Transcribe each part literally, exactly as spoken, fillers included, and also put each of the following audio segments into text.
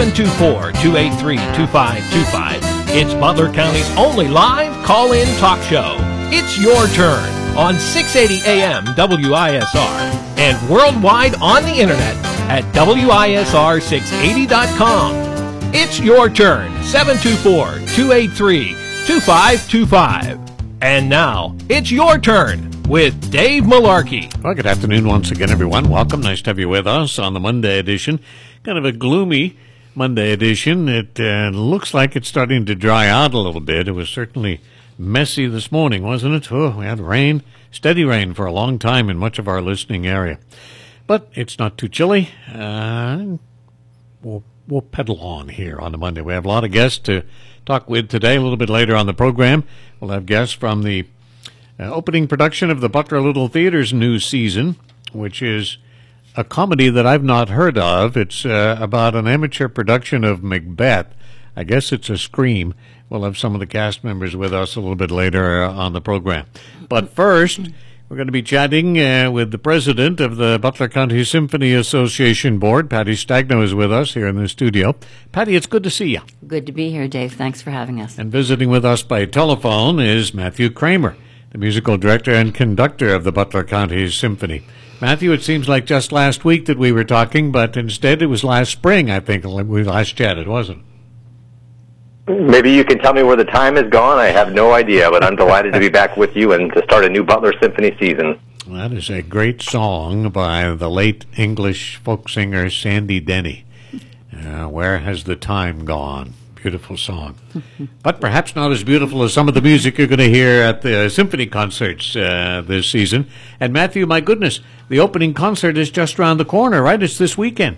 seven two four, two eight three, two five two five. It's Butler County's only live call-in talk show. It's your turn on six eighty A M W I S R and worldwide on the internet at W I S R six eighty dot com. It's your turn, seven two four, two eight three, two five two five. And now, it's your turn with Dave Malarkey. Well, good afternoon once again, everyone. Welcome. Nice to have you with us on the Monday edition. Kind of a gloomy Monday edition. It uh, looks like it's starting to dry out a little bit. It was certainly messy this morning, wasn't it? Oh, we had rain, steady rain for a long time in much of our listening area. But it's not too chilly. Uh, we'll, we'll pedal on here on the Monday. We have a lot of guests to talk with today. A little bit later on the program, we'll have guests from the uh, opening production of the Butler Little Theater's new season, which is a comedy that I've not heard of. It's uh, about an amateur production of Macbeth. I guess it's a Scream. We'll have some of the cast members with us a little bit later uh, on the program. But first, we're going to be chatting uh, with the president of the Butler County Symphony Association Board. Patty Stagno is with us here in the studio. Patty, it's good to see you. Good to be here, Dave. Thanks for having us. And visiting with us by telephone is Matthew Kramer, the musical director and conductor of the Butler County Symphony. Matthew, it seems like just last week that we were talking, but instead it was last spring, I think, we last chatted, wasn't it? Maybe you can tell me where the time has gone. I have no idea, but I'm delighted to be back with you and to start a new Butler Symphony season. That is a great song by the late English folk singer Sandy Denny. Uh, Where Has the Time Gone? Beautiful song. But perhaps not as beautiful as some of the music you're going to hear at the symphony concerts uh, this season. And Matthew, my goodness, the opening concert is just around the corner, right? It's this weekend.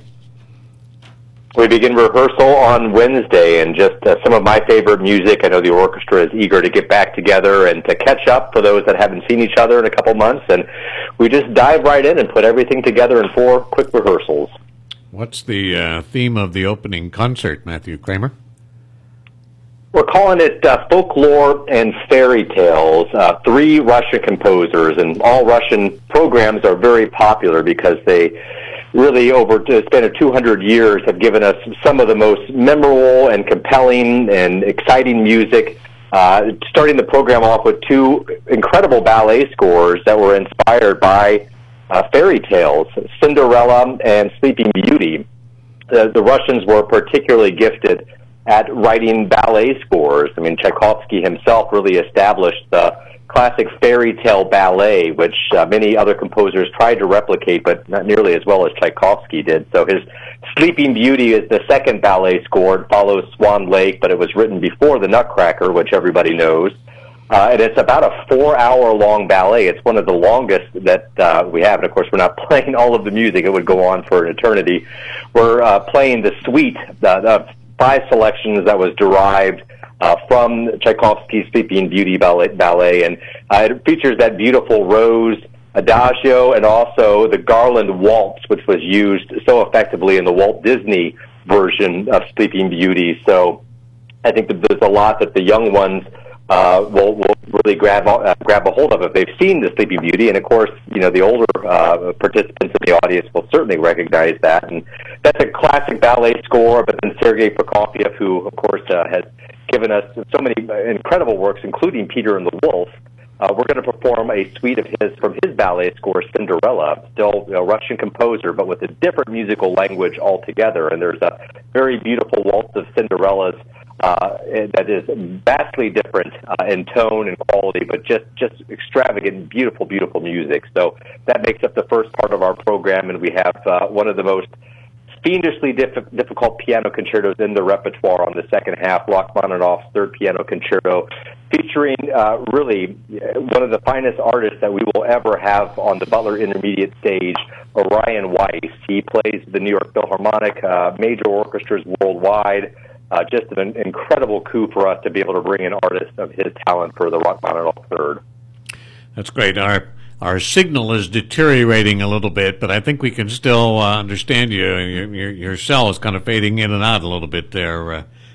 We begin rehearsal on Wednesday, and just uh, some of my favorite music. I know the orchestra is eager to get back together and to catch up for those that haven't seen each other in a couple months. And we just dive right in and put everything together in four quick rehearsals. What's the uh, theme of the opening concert, Matthew Kramer? We're calling it uh, Folklore and Fairy Tales, uh, three Russian composers, and all Russian programs are very popular because they really, over the span of two hundred years, have given us some of the most memorable and compelling and exciting music, uh, starting the program off with two incredible ballet scores that were inspired by uh, fairy tales, Cinderella and Sleeping Beauty. Uh, the Russians were particularly gifted at writing ballet scores. I mean, Tchaikovsky himself really established the classic fairy tale ballet, which uh, many other composers tried to replicate, but not nearly as well as Tchaikovsky did. So his Sleeping Beauty is the second ballet score. It follows Swan Lake, but it was written before the Nutcracker, which everybody knows. Uh, and it's about a four-hour-long ballet. It's one of the longest that uh, we have. And, of course, we're not playing all of the music. It would go on for an eternity. We're uh, playing the suite, uh, the five selections that was derived uh, from Tchaikovsky's Sleeping Beauty ballet, ballet. And uh, it features that beautiful Rose Adagio and also the Garland Waltz, which was used so effectively in the Walt Disney version of Sleeping Beauty. So I think that there's a lot that the young ones uh, will, will really grab uh, grab a hold of if they've seen the Sleeping Beauty. And, of course, you know, the older uh, participants in the audience will certainly recognize that. And that's a classic ballet score, but then Sergei Prokofiev, who, of course, uh, has given us so many incredible works, including Peter and the Wolf. Uh, we're going to perform a suite of his from his ballet score, Cinderella, still a Russian composer, but with a different musical language altogether. And there's a very beautiful waltz of Cinderella's uh, that is vastly different uh, in tone and quality, but just, just extravagant, beautiful, beautiful music. So that makes up the first part of our program, and we have uh, one of the most fiendishly diff- difficult piano concertos in the repertoire on the second half, Rachmaninoff's Third Piano Concerto, featuring uh, really one of the finest artists that we will ever have on the Butler Intermediate stage, Orion Weiss. He plays the New York Philharmonic, uh, major orchestras worldwide. Uh, just an incredible coup for us to be able to bring an artist of his talent for the Rachmaninoff Third. That's great. Our Our signal is deteriorating a little bit, but I think we can still uh, understand you. Your, your, your cell is kind of fading in and out a little bit there, uh,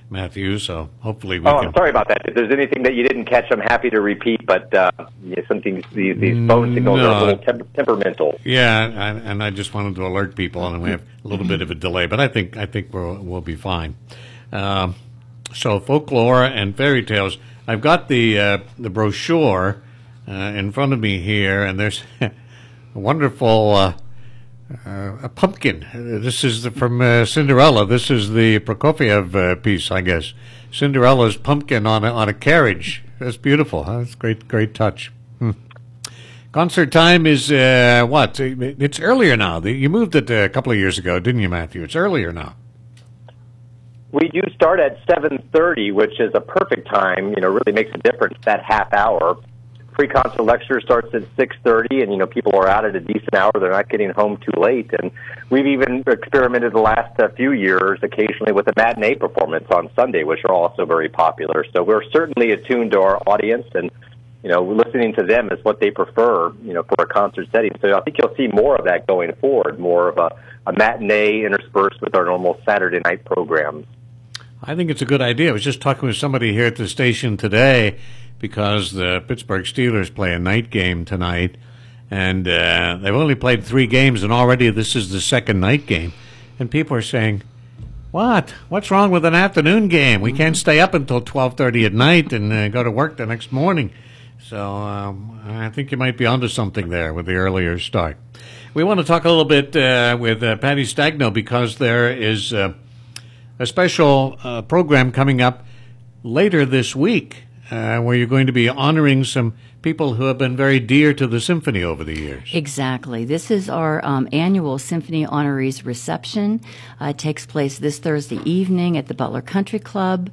Matthew, so hopefully we oh, can... I'm sorry about that. If there's anything that you didn't catch, I'm happy to repeat, but uh, yeah, something, these, these phone signals No. are a little temp- temperamental. Yeah, and, and I just wanted to alert people, and we have a little bit of a delay, but I think I think we'll, we'll be fine. Um, so folklore and fairy tales. I've got the uh, the brochure uh, in front of me here, and there's a wonderful uh, uh, a pumpkin. Uh, this is the, from uh, Cinderella. This is the Prokofiev uh, piece, I guess. Cinderella's pumpkin on a, on a carriage. That's beautiful. Huh? That's great, great touch. Hmm. Concert time is uh, what? It's earlier now. You moved it a couple of years ago, didn't you, Matthew? It's earlier now. We do start at seven thirty, which is a perfect time. You know, really makes a difference, that half hour. Pre-concert lecture starts at six thirty, and, you know, people are out at a decent hour. They're not getting home too late. And we've even experimented the last uh, few years occasionally with a matinee performance on Sunday, which are also very popular. So we're certainly attuned to our audience, and, you know, listening to them is what they prefer, you know, for a concert setting. So I think you'll see more of that going forward, more of a, a matinee interspersed with our normal Saturday night programs. I think it's a good idea. I was just talking with somebody here at the station today because the Pittsburgh Steelers play a night game tonight, and uh, they've only played three games, and already this is the second night game. And people are saying, what? What's wrong with an afternoon game? We can't stay up until twelve thirty at night and uh, go to work the next morning. So um, I think you might be onto something there with the earlier start. We want to talk a little bit uh, with uh, Patty Stagno because there is uh, a special uh, program coming up later this week uh, where you're going to be honoring some people who have been very dear to the symphony over the years. Exactly. This is our um, annual Symphony Honorees reception. Uh, it takes place this Thursday evening at the Butler Country Club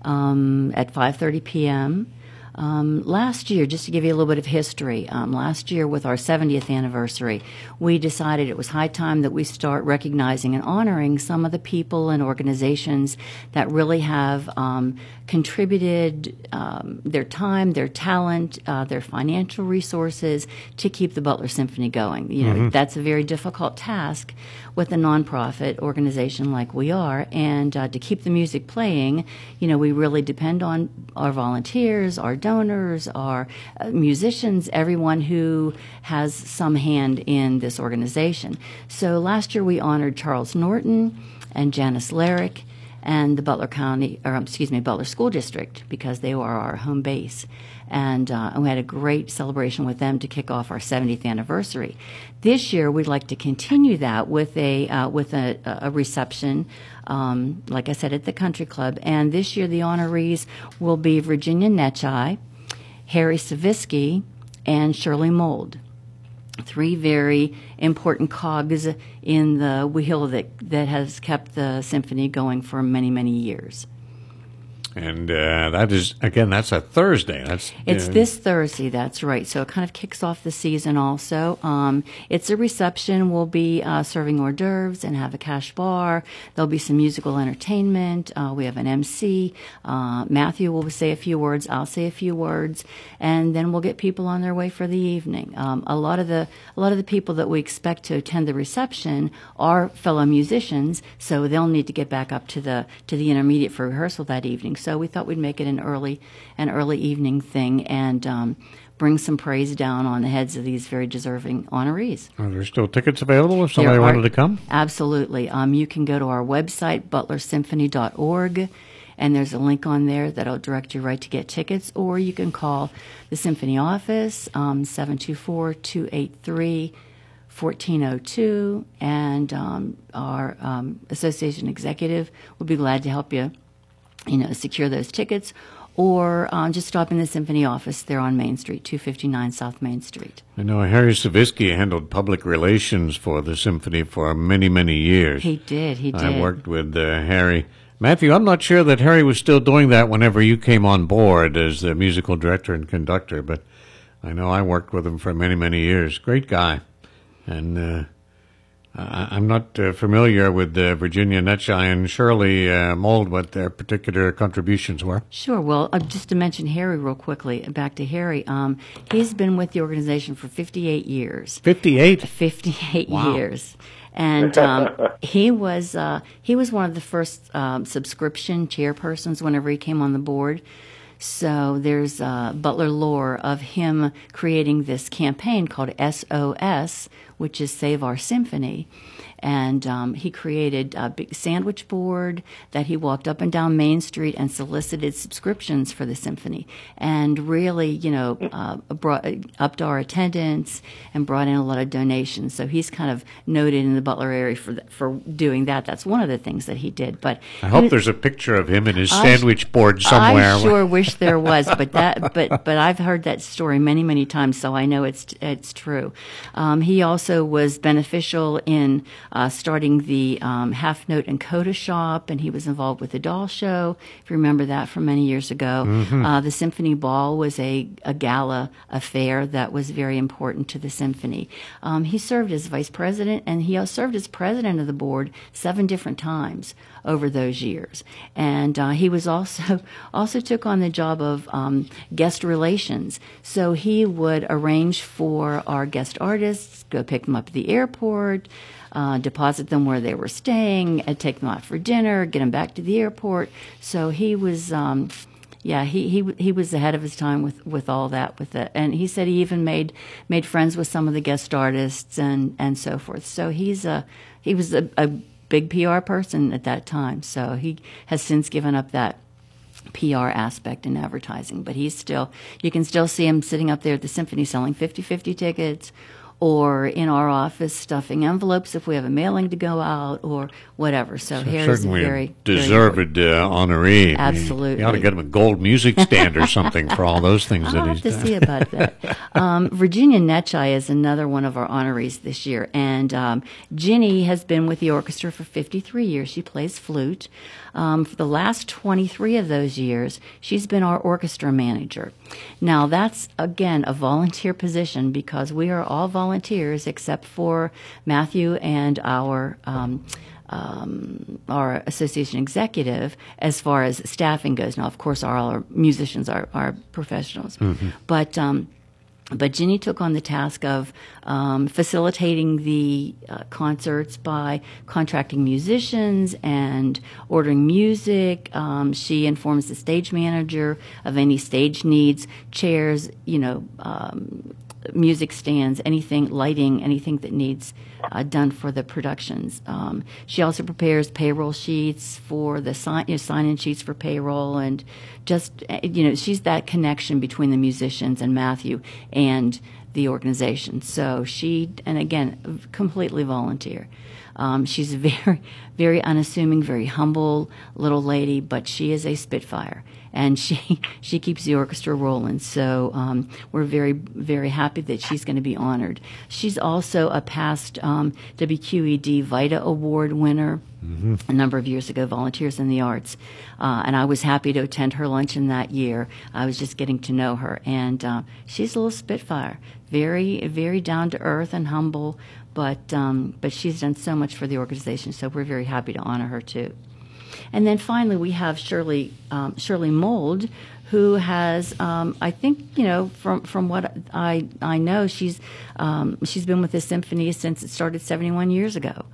um, at five thirty p.m. Um, last year, just to give you a little bit of history, um, last year with our seventieth anniversary, we decided it was high time that we start recognizing and honoring some of the people and organizations that really have um, contributed um, their time, their talent, uh, their financial resources to keep the Butler Symphony going. You know, mm-hmm. That's a very difficult task with a nonprofit organization like we are, and uh, to keep the music playing, you know, we really depend on our volunteers, our donors, our uh, musicians, everyone who has some hand in this organization. So last year we honored Charles Norton and Janice Larrick and the Butler County, or excuse me, Butler School District, because they were our home base. And, uh, and we had a great celebration with them to kick off our seventieth anniversary. This year, we'd like to continue that with a uh, with a, a reception, um, like I said, at the Country Club. And this year, the honorees will be Virginia Netchai, Harry Savisky, and Shirley Mold. Three very important cogs in the wheel that that has kept the symphony going for many, many years. And uh, that is, again, that's a Thursday. That's It's uh, this Thursday, that's right. So it kind of kicks off the season also. Um, it's a reception. We'll be uh, serving hors d'oeuvres and have a cash bar. There'll be some musical entertainment. Uh, we have an M C. Uh, Matthew will say a few words. I'll say a few words. And then we'll get people on their way for the evening. Um, a lot of the a lot of the people that we expect to attend the reception are fellow musicians, so they'll need to get back up to the to the intermediate for rehearsal that evening. So we thought we'd make it an early, an early evening thing and um, bring some praise down on the heads of these very deserving honorees. Are there still tickets available if somebody There are, wanted to come? Absolutely. Um, you can go to our website, butler symphony dot org, and there's a link on there that'll direct you right to get tickets, or you can call the Symphony office, um, seven two four, two eight three, one four zero two, and um, our um, association executive will be glad to help you you know, secure those tickets, or um, just stop in the Symphony office there on Main Street, two fifty-nine South Main Street. I know Harry Savisky handled public relations for the Symphony for many, many years. He did, he did. I worked with uh, Harry. Matthew, I'm not sure that Harry was still doing that whenever you came on board as the musical director and conductor, but I know I worked with him for many, many years. Great guy. And uh, I'm not uh, familiar with uh, Virginia Netchai and Shirley uh, Mold, what their particular contributions were. Sure. Well, uh, just to mention Harry real quickly, back to Harry, um, he's been with the organization for fifty-eight years. fifty-eight? fifty-eight Wow. years. And um, he was uh, he was one of the first um, subscription chairpersons whenever he came on the board. So there's uh, Butler lore of him creating this campaign called S O S, which is Save Our Symphony. And um, he created a big sandwich board that he walked up and down Main Street and solicited subscriptions for the symphony, and really, you know, uh, brought upped our attendance and brought in a lot of donations. So he's kind of noted in the Butler area for for doing that. That's one of the things that he did. But I hope he, there's a picture of him and his I, sandwich board somewhere. I sure wish there was, but that but but I've heard that story many many times, so I know it's it's true. Um, he also was beneficial in Uh, starting the um, Half Note and Coda shop, and he was involved with the doll show, if you remember that from many years ago. Mm-hmm. Uh, the Symphony Ball was a, a gala affair that was very important to the symphony. Um, he served as vice president, and he also served as president of the board seven different times over those years. And uh, he was also also took on the job of um, guest relations. So he would arrange for our guest artists, go pick them up at the airport, Uh, deposit them where they were staying, and take them out for dinner, get them back to the airport. So he was, um, yeah, he, he he was ahead of his time with, with all that. With it, and he said he even made made friends with some of the guest artists and, and so forth. So he's a he was a, a big P R person at that time. So he has since given up that P R aspect in advertising, but he's still, you can still see him sitting up there at the symphony selling fifty-fifty tickets, or in our office stuffing envelopes if we have a mailing to go out, or whatever. So, so Harry's certainly a very a deserved very uh, honoree. Absolutely, you ought to get him a gold music stand or something for all those things I'll that have he's to done. see about that. Um, Virginia Netchai is another one of our honorees this year, and um, Ginny has been with the orchestra for fifty-three years. She plays flute. Um, for the last twenty-three of those years, she's been our orchestra manager. Now, that's, again, a volunteer position because we are all volunteers except for Matthew and our um, um, our association executive as far as staffing goes. Now, of course, all our musicians are, are professionals. Mm-hmm. But... Um, But Ginny took on the task of um, facilitating the uh, concerts by contracting musicians and ordering music. Um, she informs the stage manager of any stage needs, chairs, you know, um, music stands, anything, lighting, anything that needs uh, done for the productions. Um, she also prepares payroll sheets for the sign, you know, sign-in sheets for payroll, and just, you know, she's that connection between the musicians and Matthew and the organization. So she, and again, completely volunteer. Um, she's a very, very unassuming, very humble little lady, but she is a spitfire, and she she keeps the orchestra rolling. So um, we're very, very happy that she's going to be honored. She's also a past um, W Q E D VITA Award winner. Mm-hmm. A number of years ago, Volunteers in the Arts, uh, and I was happy to attend her luncheon that year. I was just getting to know her, and uh, she's a little spitfire, very, very down to earth and humble, but um, but she's done so much for the organization, so we're very happy to honor her too. And then finally, we have Shirley um, Shirley Mold, who has, um, I think, you know, from from what I I know, she's um, she's been with the symphony since it started seventy-one years ago.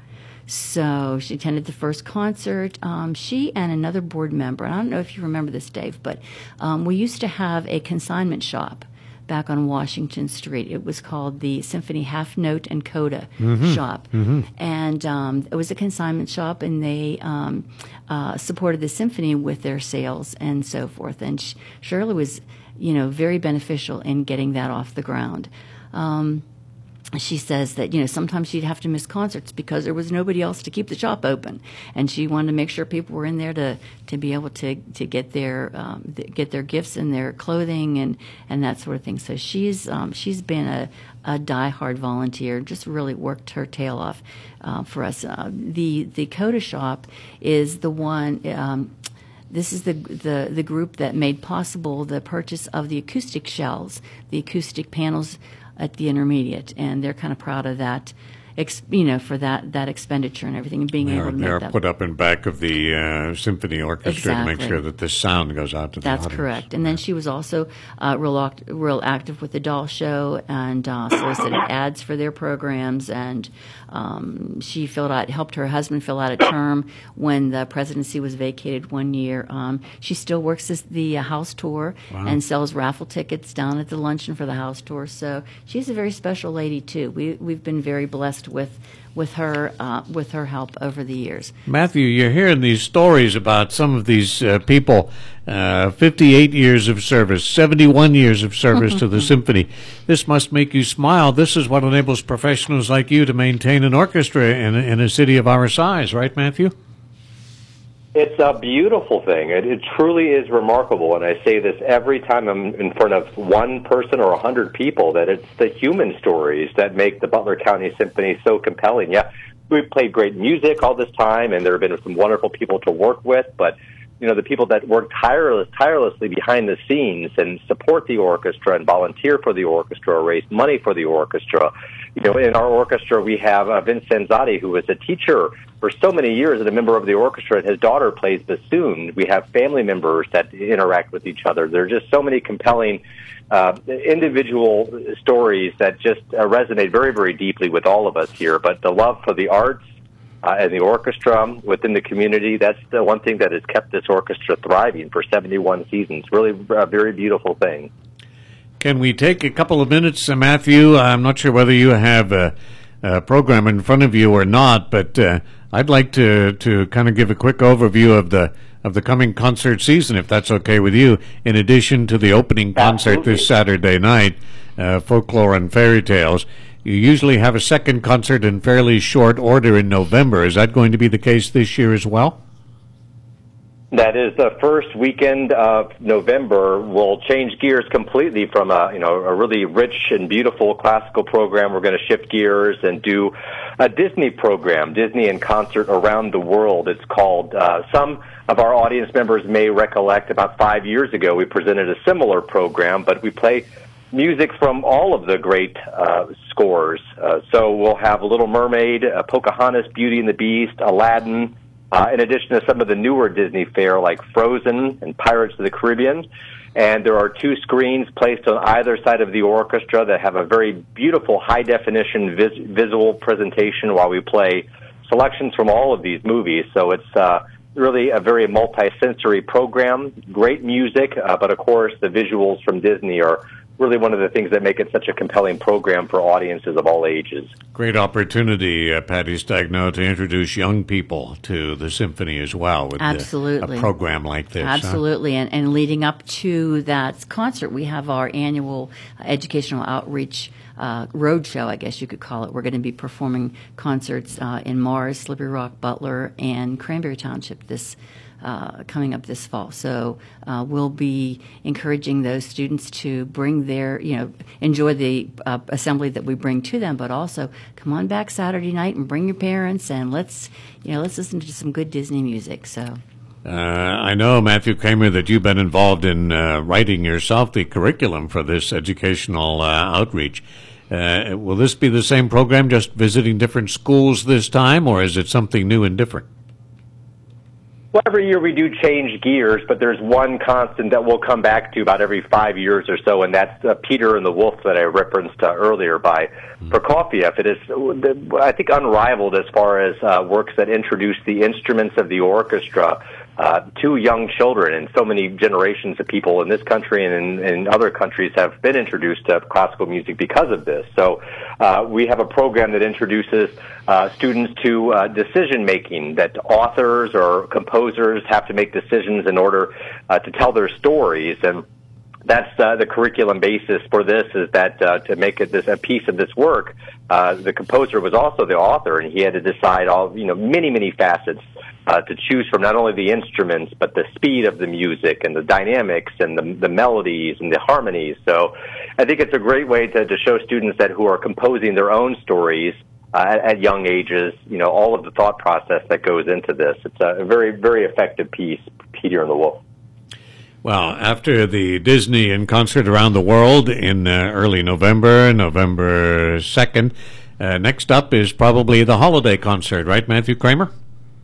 So she attended the first concert. Um, she and another board member, and I don't know if you remember this, Dave, but um, we used to have a consignment shop back on Washington Street. It was called the Symphony Half Note and Coda mm-hmm. shop. Mm-hmm. And um, it was a consignment shop, and they um, uh, supported the symphony with their sales and so forth. And Sh- Shirley was, you know, very beneficial in getting that off the ground. Um, She says that, you know, sometimes she'd have to miss concerts because there was nobody else to keep the shop open, and she wanted to make sure people were in there to, to be able to, to get their um, get their gifts and their clothing and, and that sort of thing. So she's um, she's been a, a diehard volunteer, just really worked her tail off uh, for us. Uh, the the Coda shop is the one. Um, This is the, the the group that made possible the purchase of the acoustic shells, the acoustic panels at the intermediate, and they're kind of proud of that ex, you know, for that, that expenditure and everything, and being They're, able to they're make that. put up in back of the uh, symphony orchestra to make Exactly. sure that the sound goes out to the That's audience. correct. And then she was also uh, real, act- real active with the Doll Show and uh, solicited ads for their programs. And um, she filled out, helped her husband fill out a term when the presidency was vacated one year. Um, she still works as the uh, house tour Wow. and sells raffle tickets down at the luncheon for the house tour. So she's a very special lady too. We we've been very blessed with with her uh, with her help over the years. Matthew, you're hearing these stories about some of these uh, people, uh, fifty-eight years of service, seventy-one years of service to the symphony. This must make you smile. This is what enables professionals like you to maintain an orchestra in, in a city of our size, right, Matthew? It's a beautiful thing. It, it truly is remarkable, and I say this every time I'm in front of one person or a hundred people, that it's the human stories that make the Butler County Symphony so compelling. Yeah, we've played great music all this time, and there have been some wonderful people to work with, but you know, the people that work tireless, tirelessly behind the scenes and support the orchestra and volunteer for the orchestra or raise money for the orchestra. You know, in our orchestra, we have uh, Vince Sanzati, who was a teacher for so many years and a member of the orchestra, and his daughter plays bassoon. We have family members that interact with each other. There are just so many compelling uh, individual stories that just uh, resonate very, very deeply with all of us here. But the love for the arts, Uh, and the orchestra within the community, that's the one thing that has kept this orchestra thriving for seventy-one seasons. Really a very beautiful thing. Can we take a couple of minutes, uh, Matthew? I'm not sure whether you have a, a program in front of you or not, but uh, I'd like to, to kind of give a quick overview of the of the coming concert season, if that's okay with you, in addition to the opening concert Absolutely. this Saturday night, uh, Folklore and Fairy Tales. You usually have a second concert in fairly short order in November. Is that going to be the case this year as well? That is the first weekend of November. We'll change gears completely from a, you know, a really rich and beautiful classical program. We're going to shift gears and do a Disney program, Disney in Concert Around the World, it's called. Uh, some of our audience members may recollect about five years ago we presented a similar program, but we play music from all of the great uh, scores. Uh, so we'll have Little Mermaid, uh, Pocahontas, Beauty and the Beast, Aladdin, uh, in addition to some of the newer Disney fare like Frozen and Pirates of the Caribbean. And there are two screens placed on either side of the orchestra that have a very beautiful high-definition vis- visual presentation while we play selections from all of these movies. So it's uh, really a very multi-sensory program, great music, uh, but of course the visuals from Disney are really one of the things that make it such a compelling program for audiences of all ages. Great opportunity, uh, Patty Stagno, to introduce young people to the symphony as well with Absolutely. The, a program like this. huh? Absolutely. And, and leading up to that concert, we have our annual uh, educational outreach uh, road show, I guess you could call it. We're going to be performing concerts uh, in Mars, Slippery Rock, Butler, and Cranberry Township this Uh, coming up this fall. So uh, we'll be encouraging those students to bring their, you know, enjoy the uh, assembly that we bring to them, but also come on back Saturday night and bring your parents and let's, you know, let's listen to some good Disney music. So. Uh, I know, Matthew Kramer, that you've been involved in uh, writing yourself the curriculum for this educational uh, outreach. Uh, will this be the same program, just visiting different schools this time, or is it something new and different? Well, every year we do change gears, but there's one constant that we'll come back to about every five years or so, and that's uh, Peter and the Wolf that I referenced uh, earlier by Prokofiev. It is, I think, unrivaled as far as uh, works that introduce the instruments of the orchestra uh, to young children, and so many generations of people in this country and in, in other countries have been introduced to classical music because of this. So uh, we have a program that introduces uh, students to uh, decision-making, that authors or composers have to make decisions in order uh, to tell their stories, and that's uh, the curriculum basis for this, is that uh, to make it this a piece of this work, uh, the composer was also the author, and he had to decide all, you know, many, many facets uh, to choose from, not only the instruments, but the speed of the music and the dynamics and the, the melodies and the harmonies. So I think it's a great way to, to show students that who are composing their own stories uh, at, at young ages, you know, all of the thought process that goes into this. It's a very, very effective piece, Peter and the Wolf. Well, after the Disney in Concert Around the World in uh, early November, November second, Uh, next up is probably the holiday concert, right, Matthew Kramer?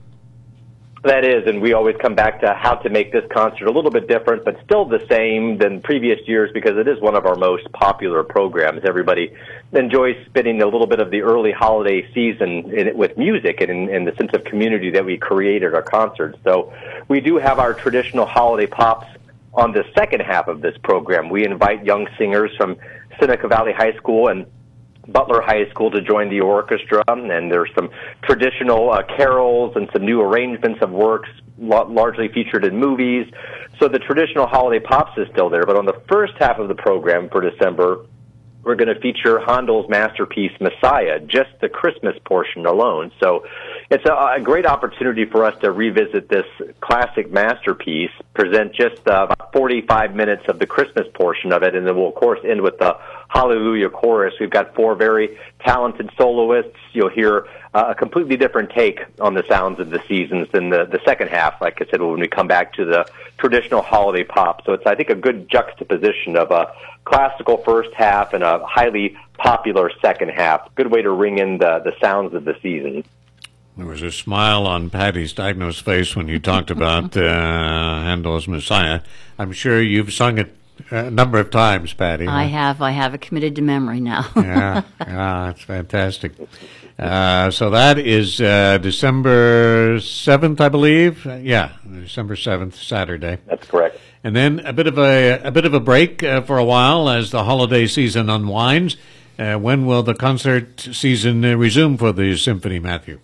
That is, and we always come back to how to make this concert a little bit different, but still the same than previous years because it is one of our most popular programs. Everybody enjoys spending a little bit of the early holiday season in it with music and in, in the sense of community that we create at our concerts. So we do have our traditional holiday pops on the second half of this program. We invite young singers from Seneca Valley High School and Butler High School to join the orchestra, and there's some traditional uh, carols and some new arrangements of works lo- largely featured in movies. So the traditional holiday pops is still there, but on the first half of the program for December, we're going to feature Handel's masterpiece, Messiah, just the Christmas portion alone. So it's a, a great opportunity for us to revisit this classic masterpiece, present just uh, about forty-five minutes of the Christmas portion of it, and then we'll, of course, end with the Hallelujah Chorus. We've got four very talented soloists. You'll hear uh, a completely different take on the sounds of the seasons than the, the second half, like I said, when we come back to the traditional holiday pop. So it's, I think, a good juxtaposition of a classical first half and a highly popular second half. Good way to ring in the, the sounds of the season. There was a smile on Patty Stagno's face when you talked about uh, Handel's Messiah. I'm sure you've sung it a number of times, Patty. I have. I have it committed to memory now. yeah, yeah, it's fantastic. Uh, so that is uh, December seventh, I believe. Uh, yeah, December seventh, Saturday. That's correct. And then a bit of a a bit of a break uh, for a while as the holiday season unwinds. Uh, when will the concert season uh, resume for the symphony, Matthew?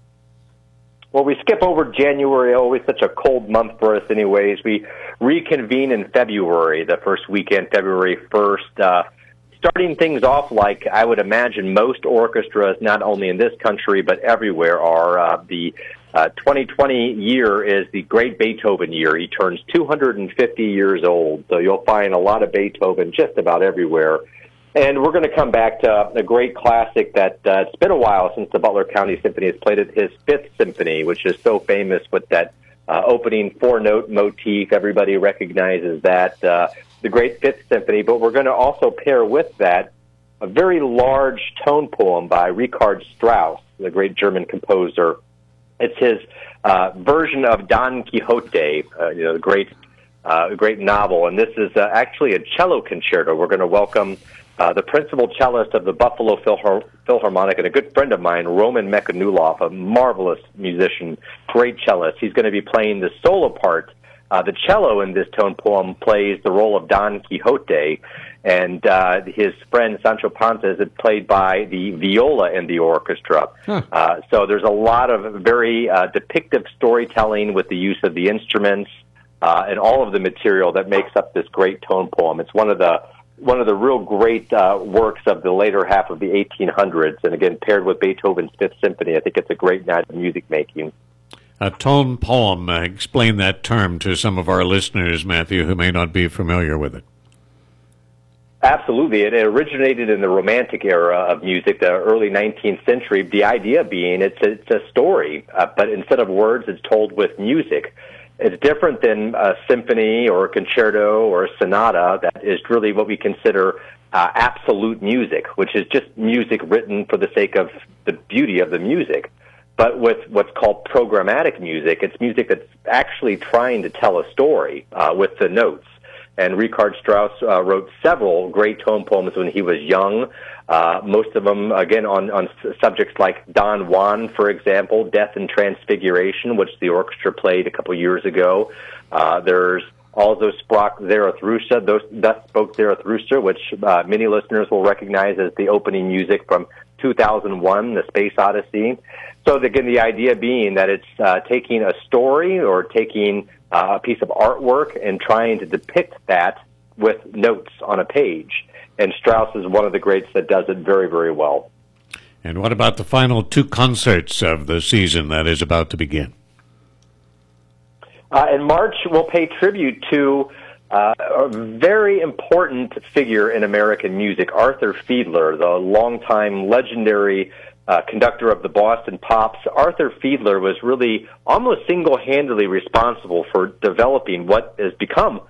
Well, we skip over January, always such a cold month for us anyways. We reconvene in February, the first weekend, February first, uh, starting things off like I would imagine most orchestras, not only in this country but everywhere, are. Uh, the uh, twenty twenty year is the great Beethoven year. He turns two hundred fifty years old, so you'll find a lot of Beethoven just about everywhere. And we're going to come back to a great classic that uh, it's been a while since the Butler County Symphony has played it, his Fifth Symphony, which is so famous with that uh, opening four-note motif. Everybody recognizes that, uh, the great Fifth Symphony. But we're going to also pair with that a very large tone poem by Richard Strauss, the great German composer. It's his uh, version of Don Quixote, uh, you know, the great, uh, great novel. And this is uh, actually a cello concerto. We're going to welcome Uh, the principal cellist of the Buffalo Philhar- Philharmonic and a good friend of mine, Roman Mekanuloff, a marvelous musician, great cellist. He's going to be playing the solo part. Uh, the cello in this tone poem plays the role of Don Quixote, and uh, his friend Sancho Panza is played by the viola in the orchestra. Huh. Uh, so there's a lot of very uh, depictive storytelling with the use of the instruments uh, and all of the material that makes up this great tone poem. It's one of the one of the real great uh, works of the later half of the eighteen hundreds, and again, paired with Beethoven's Fifth Symphony, I think it's a great night of music making. A tone poem, uh, explain that term to some of our listeners, Matthew, who may not be familiar with it. Absolutely. It originated in the Romantic era of music, the early nineteenth century, the idea being it's a, it's a story, uh, but instead of words, it's told with music. It's different than a symphony or a concerto or a sonata that is really what we consider uh, absolute music, which is just music written for the sake of the beauty of the music. But with what's called programmatic music, it's music that's actually trying to tell a story uh, with the notes. And Richard Strauss uh, wrote several great tone poems when he was young, uh, most of them, again, on, on subjects like Don Juan, for example, Death and Transfiguration, which the orchestra played a couple years ago. Uh, there's Also Sprach Zarathustra, Thus Spoke Zarathustra, which uh, many listeners will recognize as the opening music from two thousand one, The Space Odyssey. So again, the idea being that it's uh, taking a story or taking uh, a piece of artwork and trying to depict that with notes on a page. And Strauss is one of the greats that does it very, very well. And what about the final two concerts of the season that is about to begin? Uh, in March, we'll pay tribute to uh, a very important figure in American music, Arthur Fiedler, the longtime legendary uh, conductor of the Boston Pops. Arthur Fiedler was really almost single-handedly responsible for developing what has become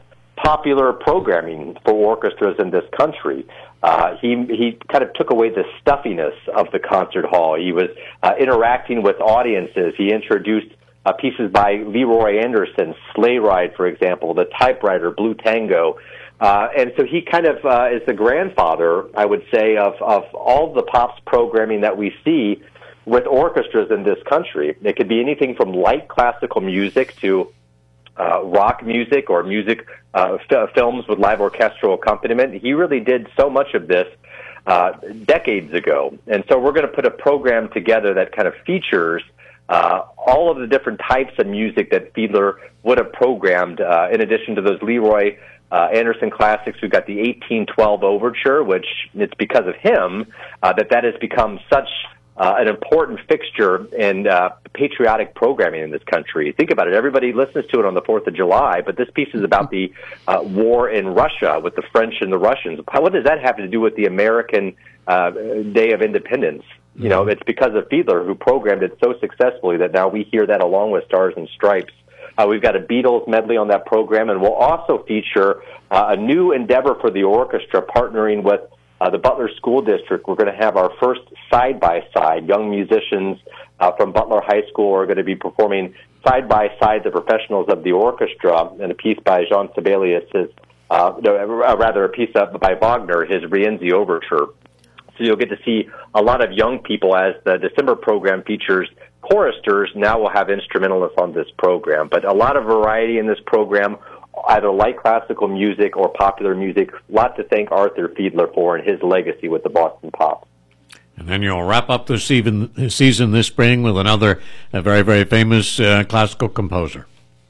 popular programming for orchestras in this country. Uh, he he kind of took away the stuffiness of the concert hall. He was uh, interacting with audiences. He introduced uh, pieces by Leroy Anderson, Sleigh Ride, for example, The Typewriter, Blue Tango. Uh, and so he kind of uh, is the grandfather, I would say, of, of all the pops programming that we see with orchestras in this country. It could be anything from light classical music to uh, rock music or music uh, f- films with live orchestral accompaniment. He really did so much of this uh, decades ago. And so we're going to put a program together that kind of features uh, all of the different types of music that Fiedler would have programmed, uh, in addition to those Leroy Uh, Anderson classics. We've got the eighteen twelve Overture, which it's because of him uh, that that has become such uh, an important fixture in uh, patriotic programming in this country. Think about it. Everybody listens to it on the fourth of July, but this piece is about the uh, war in Russia with the French and the Russians. What does that have to do with the American uh, Day of Independence? You know, it's because of Fiedler, who programmed it so successfully that now we hear that along with Stars and Stripes. Uh, we've got a Beatles medley on that program, and we'll also feature uh, a new endeavor for the orchestra, partnering with uh, the Butler School District. We're going to have our first side-by-side. Young musicians uh, from Butler High School are going to be performing side-by-side the professionals of the orchestra, and a piece by Jean Sibelius, his, uh, no, rather a piece of, by Wagner, his Rienzi Overture. So you'll get to see a lot of young people as the December program features choristers. Now we'll have instrumentalists on this program, but a lot of variety in this program, either light classical music or popular music. A lot to thank Arthur Fiedler for and his legacy with the Boston Pops. And then you'll wrap up the season, season this spring with another a very, very famous uh, classical composer.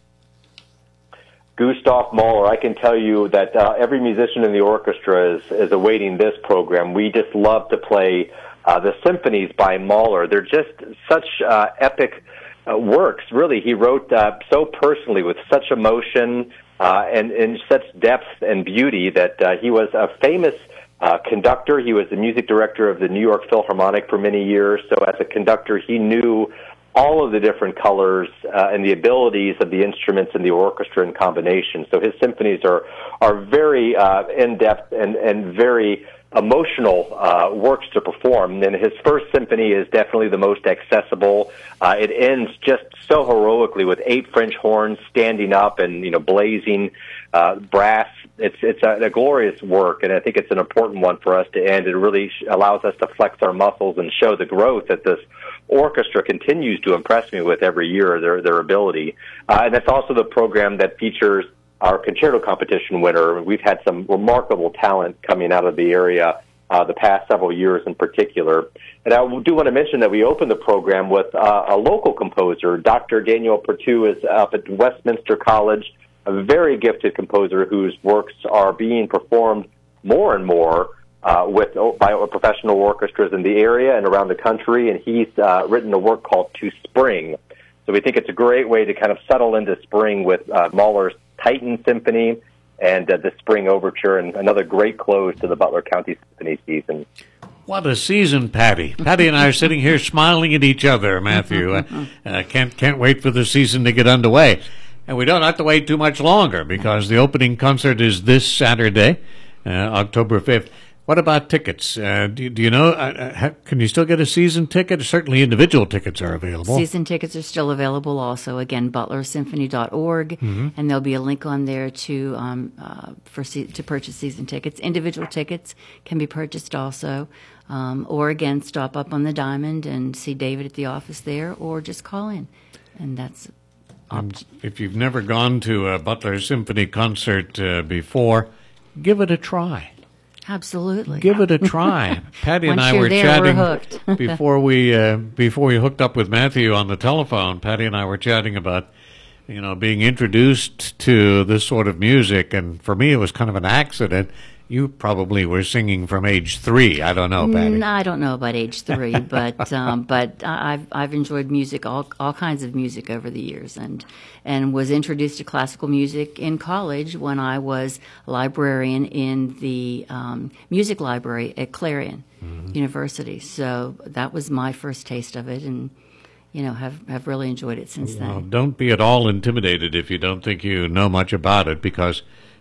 Gustav Mahler. I can tell you that uh, every musician in the orchestra is, is awaiting this program. We just love to play Uh, the symphonies by Mahler. They're just such uh, epic uh, works, really. He wrote uh, so personally with such emotion uh, and, and such depth and beauty that uh, he was a famous uh, conductor. He was the music director of the New York Philharmonic for many years. So as a conductor, he knew all of the different colors uh, and the abilities of the instruments in the orchestra in combination. So his symphonies are, are very uh, in-depth and, and very emotional uh, works to perform. And his first symphony is definitely the most accessible. Uh, it ends just so heroically with eight French horns standing up and, you know, blazing uh, brass. It's it's a, a glorious work, and I think it's an important one for us to end. It really allows us to flex our muscles and show the growth that this orchestra continues to impress me with every year, their their ability. Uh, and that's also the program that features our concerto competition winner. We've had some remarkable talent coming out of the area uh, the past several years in particular. And I do want to mention that we opened the program with uh, a local composer. Doctor Daniel Pertu is up at Westminster College, a very gifted composer whose works are being performed more and more uh, with by professional orchestras in the area and around the country. And he's uh, written a work called To Spring. So we think it's a great way to kind of settle into spring with uh, Mahler's Titan Symphony and uh, the Spring Overture, and another great close to the Butler County Symphony season. What a season, Patty. Patty and I are sitting here smiling at each other, Matthew. uh, uh, can't can't wait for the season to get underway. And we don't have to wait too much longer because the opening concert is this Saturday, uh, October fifth. What about tickets? Uh, do, do you know, uh, ha, can you still get a season ticket? Certainly individual tickets are available. Season tickets are still available also. Again, butler symphony dot org, mm-hmm. and there'll be a link on there to um, uh, for se- to purchase season tickets. Individual tickets can be purchased also. Um, or, again, stop up on the Diamond and see David at the office there, or just call in. And that's option. If you've never gone to a Butler Symphony concert uh, before, give it a try. Absolutely. Give it a try. Patty and I you're were there, chatting we're hooked. before we uh, before we hooked up with Matthew on the telephone. Patty and I were chatting about, you know, being introduced to this sort of music, and for me it was kind of an accident. You probably were singing from age three. I don't know, Patty. No, I don't know about age three, but um, but I've I've enjoyed music, all all kinds of music over the years, and and was introduced to classical music in college when I was a librarian in the um, music library at Clarion mm-hmm. University. So that was my first taste of it, and you know have have really enjoyed it since well, then. Don't be at all intimidated if you don't think you know much about it, because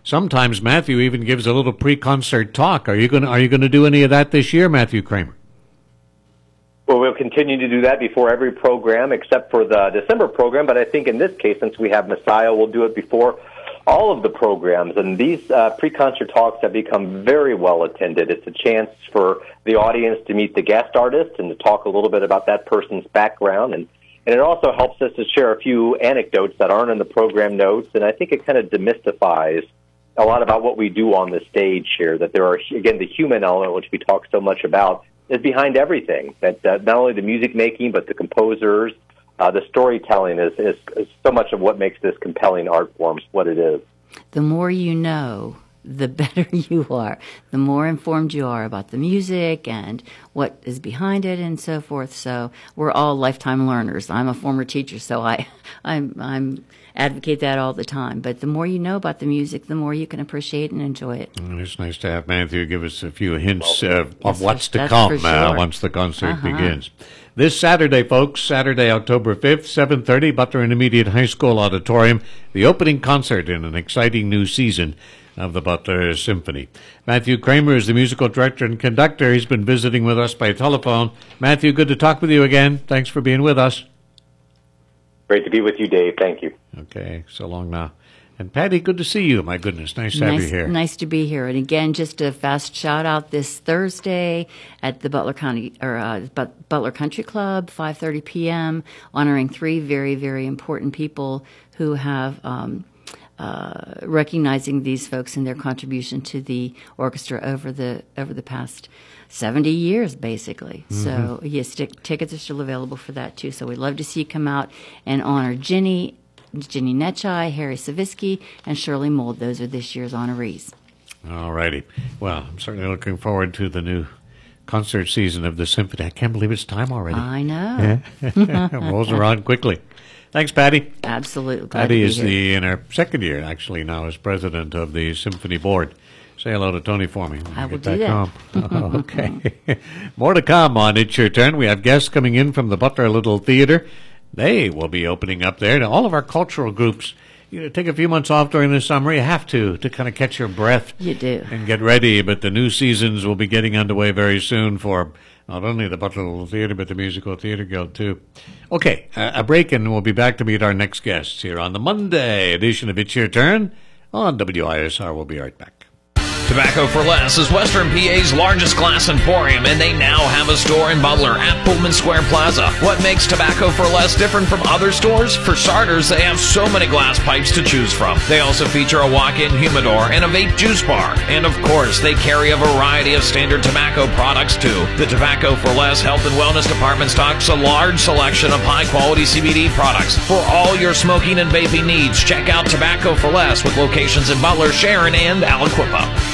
sometimes Matthew even gives a little pre-concert talk. Are you going are you going to do any of that this year, Matthew Kramer? Well, we'll continue to do that before every program except for the December program, but I think in this case, since we have Messiah, we'll do it before all of the programs. And these uh, pre-concert talks have become very well attended. It's a chance for the audience to meet the guest artist and to talk a little bit about that person's background. And, and it also helps us to share a few anecdotes that aren't in the program notes. And I think it kind of demystifies a lot about what we do on the stage here, that there are, again, the human element, which we talk so much about, is behind everything. That uh, not only the music making, but the composers, uh, the storytelling is, is, is so much of what makes this compelling art form what it is. The more you know, the better you are. The more informed you are about the music and what is behind it and so forth. So we're all lifetime learners. I'm a former teacher, so I, I'm, I'm advocate that all the time. But the more you know about the music, the more you can appreciate and enjoy it. Well, it's nice to have Matthew give us a few hints uh, of Yes, what's to that's come for sure. uh, once the concert Uh-huh. begins. This Saturday, folks, Saturday, October fifth, seven thirty, Butler Intermediate High School Auditorium, the opening concert in an exciting new season of the Butler Symphony. Matthew Kramer is the musical director and conductor. He's been visiting with us by telephone. Matthew, good to talk with you again. Thanks for being with us. Great to be with you, Dave. Thank you. Okay, so long now. And Patty, good to see you. My goodness, nice to have nice, you here. Nice to be here. And again, just a fast shout out this Thursday at the Butler County or uh, But- Butler Country Club, five thirty p.m., honoring three very, very important people who have um, uh, recognizing these folks and their contribution to the orchestra over the over the past seventy years, basically. Mm-hmm. So yes, t- tickets are still available for that too. So we'd love to see you come out and honor Ginny. Ginny Netchai, Harry Savisky, and Shirley Mould. Those are this year's honorees. All righty. Well, I'm certainly looking forward to the new concert season of the symphony. I can't believe it's time already. I know. Yeah. It rolls around quickly. Thanks, Patty. Absolutely. Glad Patty to be is here. the in her second year, actually, now as president of the Symphony Board. Say hello to Tony for me. I will Get do that. home. Oh, okay. More to come on It's Your Turn. We have guests coming in from the Butler Little Theater. They will be opening up there. Now, all of our cultural groups, you know, take a few months off during the summer. You have to, to kind of catch your breath. You do. And get ready. But the new seasons will be getting underway very soon for not only the Butler Little Theater, but the Musical Theater Guild, too. Okay, uh, a break, and we'll be back to meet our next guests here on the Monday edition of It's Your Turn on W I S R. We'll be right back. Tobacco for Less is Western P A's largest glass emporium, and they now have a store in Butler at Pullman Square Plaza. What makes Tobacco for Less different from other stores? For starters, they have so many glass pipes to choose from. They also feature a walk-in humidor and a vape juice bar. And of course, they carry a variety of standard tobacco products too. The Tobacco for Less Health and Wellness Department stocks a large selection of high-quality C B D products. For all your smoking and vaping needs, check out Tobacco for Less with locations in Butler, Sharon, and Aliquippa.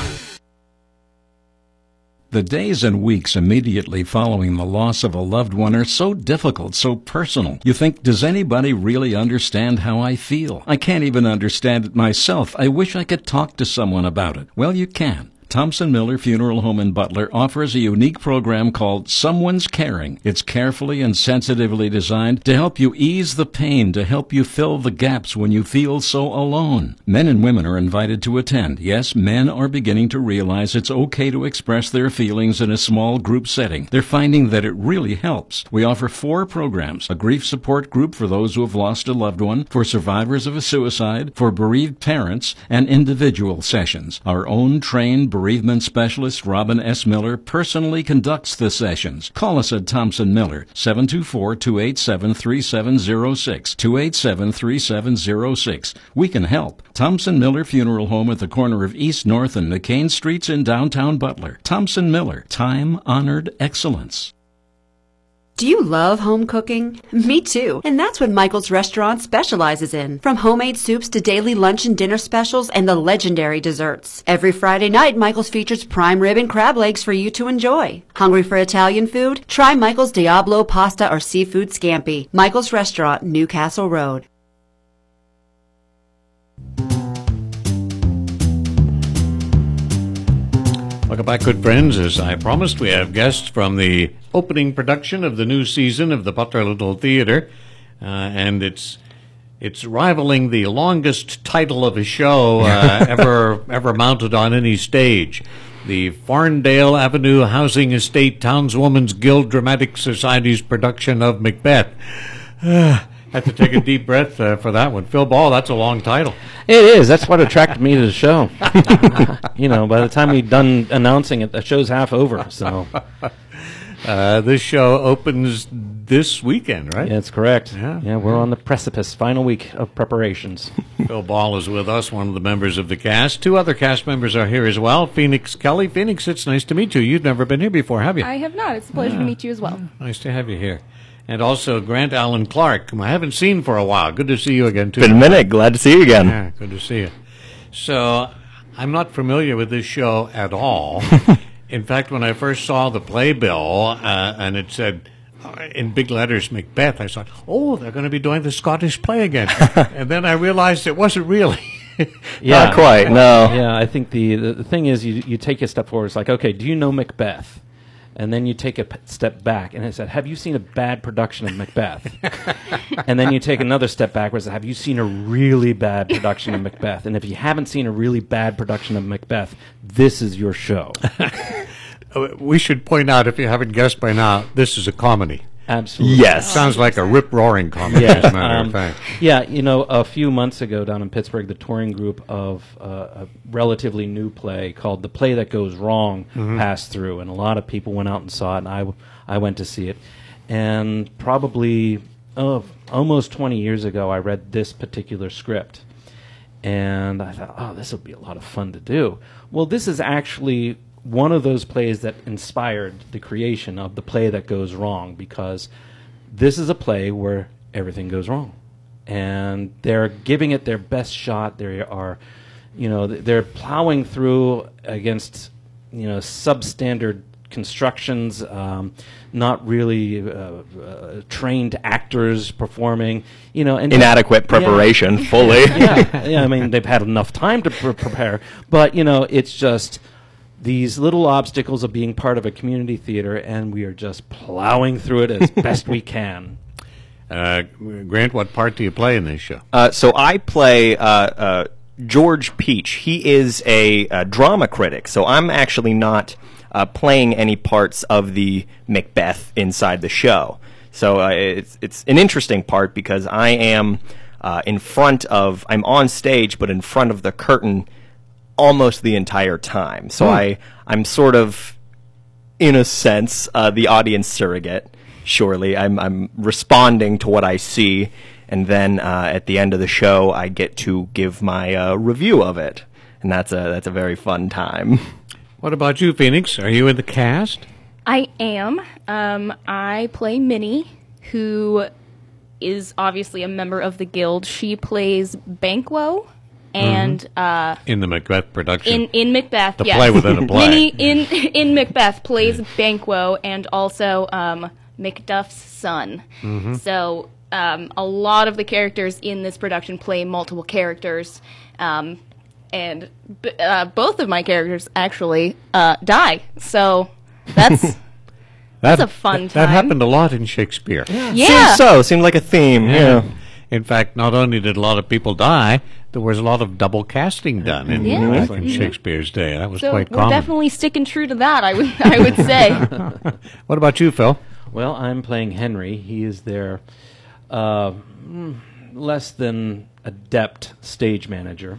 The days and weeks immediately following the loss of a loved one are so difficult, so personal. You think, does anybody really understand how I feel? I can't even understand it myself. I wish I could talk to someone about it. Well, you can. Thompson Miller Funeral Home in Butler offers a unique program called Someone's Caring. It's carefully and sensitively designed to help you ease the pain, to help you fill the gaps when you feel so alone. Men and women are invited to attend. Yes, men are beginning to realize it's okay to express their feelings in a small group setting. They're finding that it really helps. We offer four programs: a grief support group for those who have lost a loved one, for survivors of a suicide, for bereaved parents, and individual sessions. Our own trained bereavement specialist, Robin S. Miller, personally conducts the sessions. Call us at Thompson Miller, seven two four, two eight seven, three seven zero six, two eight seven, three seven zero six. We can help. Thompson Miller Funeral Home at the corner of East, North, and McCain Streets in downtown Butler. Thompson Miller, time-honored excellence. Do you love home cooking? Me too. And that's what Michael's Restaurant specializes in. From homemade soups to daily lunch and dinner specials and the legendary desserts. Every Friday night, Michael's features prime rib and crab legs for you to enjoy. Hungry for Italian food? Try Michael's Diablo pasta or seafood scampi. Michael's Restaurant, Newcastle Road. Welcome back, good friends. As I promised, we have guests from the opening production of the new season of the Butler Little Theater, uh, and it's It's rivaling the longest title of a show uh, ever ever mounted on any stage. The Farndale Avenue Housing Estate Townswomen's Guild Dramatic Society's production of Macbeth. Uh, had to take a deep breath uh, for that one. Phil Ball, that's a long title. It is. That's what attracted me to the show. You know, by the time we're done announcing it, the show's half over. So uh, this show opens this weekend, right? yeah, that's correct. Yeah. yeah, we're on the precipice, final week of preparations. Phil Ball is with us, one of the members of the cast. Two other cast members are here as well. Phoenix Kelly. Phoenix, it's nice to meet you. You've never been here before, have you? I have not. It's a pleasure Yeah. to meet you as well. Nice to have you here. And also Grant Allen Clark, whom I haven't seen for a while. Good to see you again, too. Been a minute. Glad to see you again. Yeah, good to see you. So, I'm not familiar with this show at all. In fact, when I first saw the playbill uh, and it said uh, in big letters Macbeth, I thought, oh, they're going to be doing the Scottish play again. And then I realized it wasn't really. Yeah. Not quite, no. Yeah, I think the, the, the thing is you, you take a step forward. It's like, okay, do you know Macbeth? And then you take a p- step back, and it said, have you seen a bad production of Macbeth? And then you take another step backwards, have you seen a really bad production of Macbeth? And if you haven't seen a really bad production of Macbeth, this is your show. We should point out, if you haven't guessed by now, this is a comedy. Absolutely. Yes. Sounds like a rip-roaring comedy, Yeah, as a matter um, of fact. Yeah, you know, a few months ago down in Pittsburgh, the touring group of uh, a relatively new play called The Play That Goes Wrong Mm-hmm. passed through, and a lot of people went out and saw it, and I, w- I went to see it. And probably oh, almost twenty years ago, I read this particular script. And I thought, oh, this would be a lot of fun to do. Well, this is actually one of those plays that inspired the creation of The Play That Goes Wrong, because this is a play where everything goes wrong. And they're giving it their best shot. They are, you know, they're plowing through against, you know, substandard constructions, um, not really uh, uh, trained actors performing, you know, and Inadequate preparation, Yeah. fully. yeah, yeah. I mean, they've had enough time to pre- prepare, but you know, it's just these little obstacles of being part of a community theater, and we are just plowing through it as best we can. Uh, Grant, what part do you play in this show? Uh, so I play uh, uh, George Peach. He is a, a drama critic, so I'm actually not uh, playing any parts of the Macbeth inside the show. So uh, it's it's an interesting part because I am uh, in front of, I'm on stage, but in front of the curtain almost the entire time. So Hmm. I I'm sort of, in a sense, uh, the audience surrogate. Surely, I'm I'm responding to what I see, and then uh, at the end of the show, I get to give my uh, review of it, and that's a that's a very fun time. What about you, Phoenix? Are you in the cast? I am. Um, I play Minnie, who is obviously a member of the guild. She plays Banquo, and uh, In the Macbeth production? in in Macbeth, The yes. play within a play. Minnie in in Macbeth plays Banquo, and also um, Macduff's son. Mm-hmm. So um, a lot of the characters in this production play multiple characters, um, and b- uh, both of my characters actually uh, die. So that's That- that's a fun that, That time. happened a lot in Shakespeare. yeah. Seems so. Seemed like a theme. Yeah. In fact, not only did a lot of people die, there was a lot of double casting done in, Yeah. back Mhm. in Shakespeare's day. That was So quite we're common. definitely sticking true to that. I would I would say. What about you, Phil? Well, I'm playing Henry. He is their uh, mm, less than adept stage manager.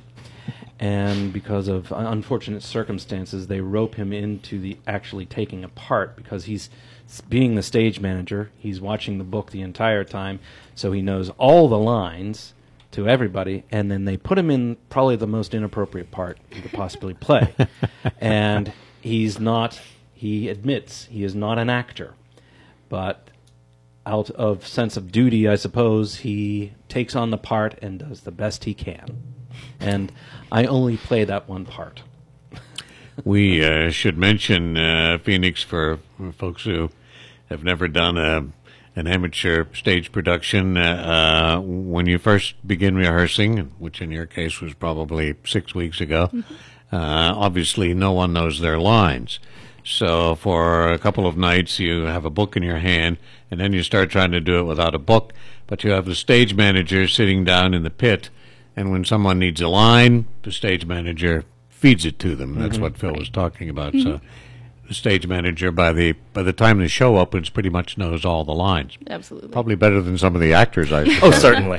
And because of un- unfortunate circumstances, they rope him into the actually taking a part because he's s- being the stage manager. He's watching the book the entire time, so he knows all the lines to everybody. And then they put him in probably the most inappropriate part he could possibly play. And he's not, he admits, he is not an actor. But out of sense of duty, I suppose, he takes on the part and does the best he can. And I only play that one part. We uh, should mention, uh, Phoenix, for, for folks who have never done a, an amateur stage production, uh, uh, when you first begin rehearsing, which in your case was probably six weeks ago, uh, obviously no one knows their lines. So for a couple of nights, you have a book in your hand, and then you start trying to do it without a book. But you have the stage manager sitting down in the pit, and when someone needs a line, the stage manager feeds it to them. That's Mhm. what Phil was talking about. Mhm. So the stage manager, by the by the time the show opens, pretty much knows all the lines. Absolutely. Probably better than some of the actors, I suppose. Oh, certainly.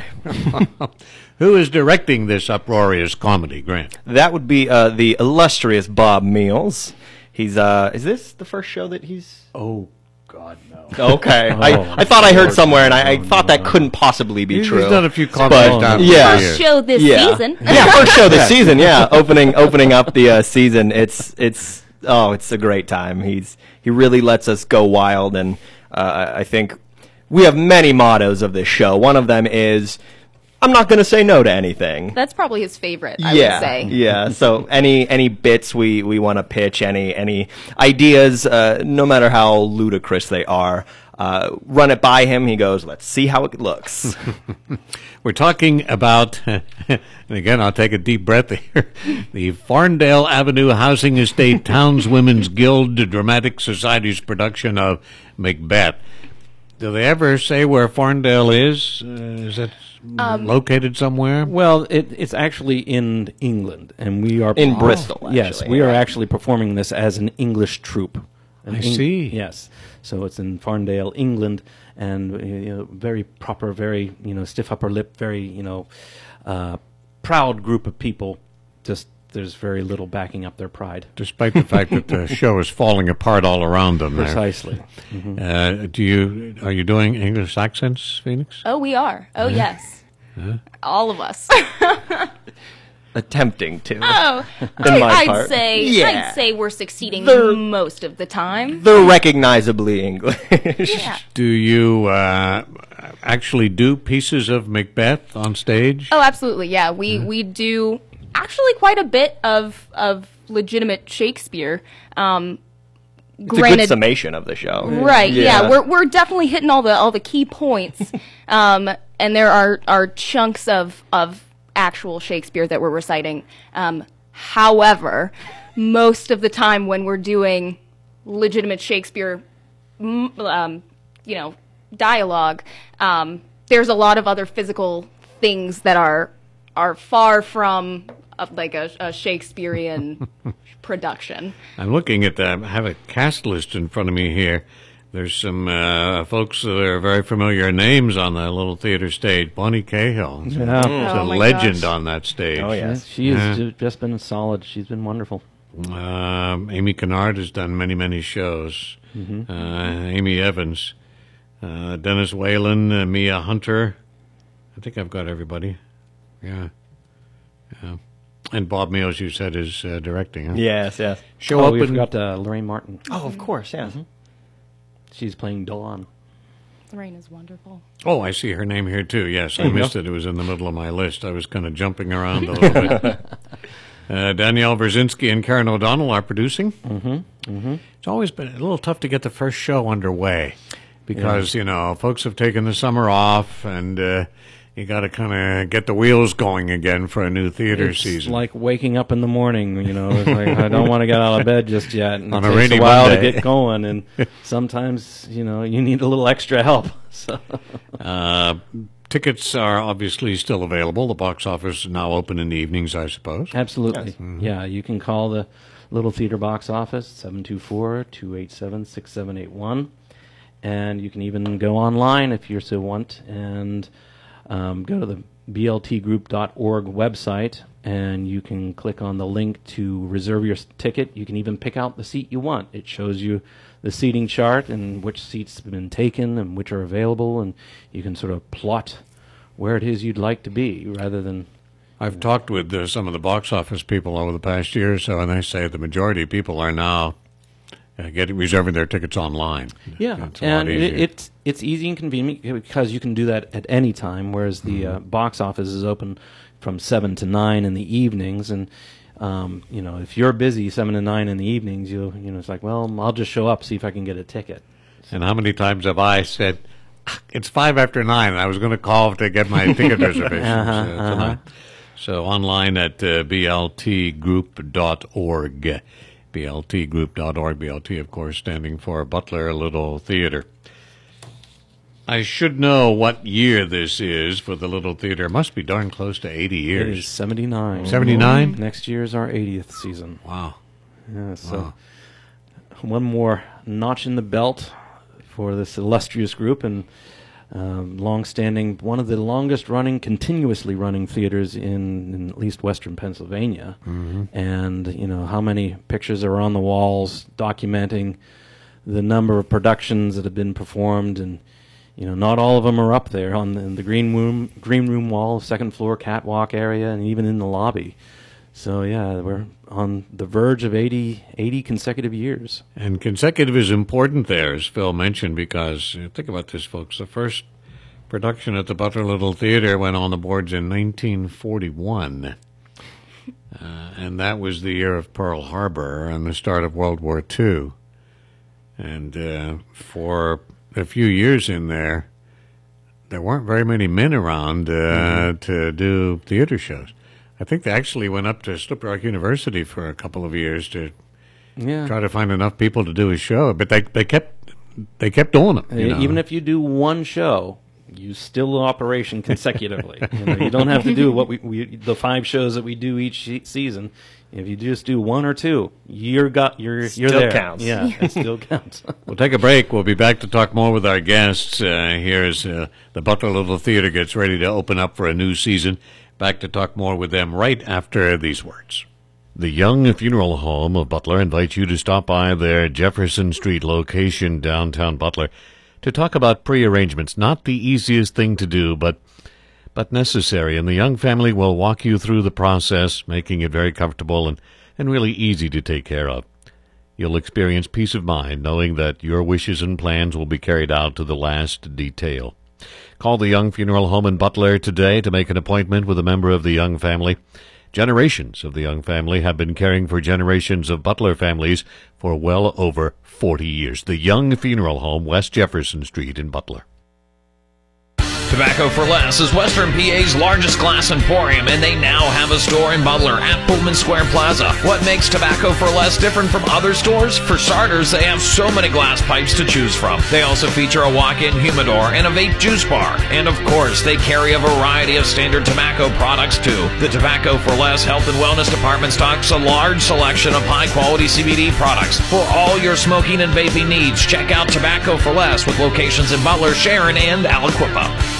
Who is directing this uproarious comedy, Grant? That would be uh, the illustrious Bob Meals. He's uh, is this the first show that he's? Oh God, no. Okay, Oh, I, I thought I heard Lord, somewhere, and I, I no, thought that couldn't possibly be He's- true. he's done a few But- comedies down the yeah. years. First show this yeah. season. Yeah, first show this season. Yeah, opening opening up the uh, season. It's it's oh, it's a great time. He's he really lets us go wild, and uh, I think we have many mottos of this show. One of them is, "I'm not going to say no to anything." That's probably his favorite, I yeah, would say. yeah. So any any bits we, we want to pitch, any any ideas, uh, no matter how ludicrous they are, uh, run it by him. He goes, "Let's see how it looks." We're talking about, and again, I'll take a deep breath here, the Farndale Avenue Housing Estate Townswomen's Guild Dramatic Society's production of Macbeth. Do they ever say where Farndale is? Uh, is it Um, located somewhere? Well, it, it's actually in England, and we are In Bristol, Yes, actually, we are right. actually performing this as an English troupe. An I see. Yes, so it's in Farndale, England, and uh, you know, very proper, very you know stiff upper lip, very you know uh, proud group of people. Just there's very little backing up their pride. Despite the fact that the show is falling apart all around them. there. Precisely. Mhm. Uh, do you are you doing English accents, Phoenix? Oh, we are. Oh, Yeah. yes. Huh? All of us. Attempting to. Oh, In I, my I'd part. say Yeah. I'd say we're succeeding They're- most of the time. They're recognizably English. Yeah. Do you uh, actually do pieces of Macbeth on stage? Oh, absolutely. Yeah, we we do actually quite a bit of of legitimate Shakespeare. Um, It's a good summation of the show. Right. Yeah. We're we're definitely hitting all the all the key points, um, and there are are chunks of of actual Shakespeare that we're reciting. Um, however, most of the time when we're doing legitimate Shakespeare, m- um, you know, dialogue, um, there's a lot of other physical things that are are far from uh, like a, a Shakespearean production. I'm looking at that. I have a cast list in front of me here. There's some uh, folks that are very familiar names on the little theater stage. Bonnie Cahill. She's Yeah. a Oh, my legend gosh. on that stage. Oh, yes. She has Yeah. ju- just been solid. She's been wonderful. Um, Amy Kennard has done many, many shows. Mhm. Uh, Amy Evans, uh, Dennis Whalen, uh, Mia Hunter. I think I've got everybody. Yeah. Yeah. And Bob Meals, you said, is uh, directing. Huh? Yes, yes. Show oh, up we in- forgot uh, Lorraine Martin. Oh, of course, yes. She's playing Dawn. Lorraine is wonderful. Oh, I see her name here too. Yes, I There you missed go. it. It was in the middle of my list. I was kind of jumping around a little bit. Uh, Danielle Brzezinski and Karen O'Donnell are producing. Mm-hmm. Mm-hmm. It's always been a little tough to get the first show underway because, you know, folks have taken the summer off and uh, you got to kind of get the wheels going again for a new theater It's season. like waking up in the morning, you know. It's like, I don't want to get out of bed just yet. And On it a takes rainy a while Monday. to get going, and sometimes, you know, you need a little extra help. So. Uh, tickets are obviously still available. The box office is now open in the evenings, I suppose. Absolutely. Mhm. Yeah, you can call the Little Theater box office, seven two four, two eight seven, six seven eight one. And you can even go online if you so want and um, go to the b l t group dot org website, and you can click on the link to reserve your s- ticket. You can even pick out the seat you want. It shows you the seating chart and which seats have been taken and which are available, and you can sort of plot where it is you'd like to be rather than... I've talked with uh, some of the box office people over the past year or so, and they say the majority of people are now uh, getting reserving their tickets online. Yeah, It's a lot and it, easier. it's it's easy and convenient because you can do that at any time, whereas the uh, box office is open from seven to nine in the evenings, and um, you know if you're busy seven to nine in the evenings, you you know it's like, well, I'll just show up, see if I can get a ticket. And how many times have I said, it's five after nine, and I was going to call to get my ticket reservations Uh-huh, uh, uh-huh. tonight. So online at uh, b l t group dot org. B L T group dot org. B L T, of course, standing for Butler Little Theater. I should know what year this is for the Little Theater. It must be darn close to eighty years. It is seventy-nine. seventy-nine? Next year is our eightieth season. Wow. Yeah, so Wow. one more notch in the belt for this illustrious group, and um, long-standing, one of the longest-running, continuously running theaters in, in at least Western Pennsylvania. Mm-hmm. And you know how many pictures are on the walls documenting the number of productions that have been performed, and you know not all of them are up there on the, in the green room, green room wall, second floor catwalk area, and even in the lobby. So yeah, we're on the verge of eighty, eighty consecutive years. And consecutive is important there, as Phil mentioned, because uh, think about this, folks. The first production at the Butler Little Theater went on the boards in nineteen forty-one. Uh, and that was the year of Pearl Harbor and the start of World War Two. And uh, for a few years in there, there weren't very many men around uh, mm-hmm. to do theater shows. I think they actually went up to Slippery Rock University for a couple of years to yeah. try to find enough people to do a show, but they they kept they kept doing them. You know? Even if you do one show, you still operation consecutively. you, know, you don't have to do what we, we the five shows that we do each se- season. If you just do one or two, you're got you're still you're there. Counts. Yeah, it still counts. We'll take a break. We'll be back to talk more with our guests. Uh, here as uh, the Butler Little Theater gets ready to open up for a new season. Back to talk more with them right after these words. The Young Funeral Home of Butler invites you to stop by their Jefferson Street location downtown Butler to talk about pre-arrangements. Not the easiest thing to do, but but necessary. And the Young family will walk you through the process, making it very comfortable and, and really easy to take care of. You'll experience peace of mind knowing that your wishes and plans will be carried out to the last detail. Call the Young Funeral Home in Butler today to make an appointment with a member of the Young family. Generations of the Young family have been caring for generations of Butler families for well over forty years. The Young Funeral Home, West Jefferson Street in Butler. Tobacco for Less is Western P A's largest glass emporium, and they now have a store in Butler at Pullman Square Plaza. What makes Tobacco for Less different from other stores? For starters, they have so many glass pipes to choose from. They also feature a walk-in humidor and a vape juice bar. And of course, they carry a variety of standard tobacco products too. The Tobacco for Less Health and Wellness Department stocks a large selection of high-quality C B D products. For all your smoking and vaping needs, check out Tobacco for Less with locations in Butler, Sharon, and Aliquippa.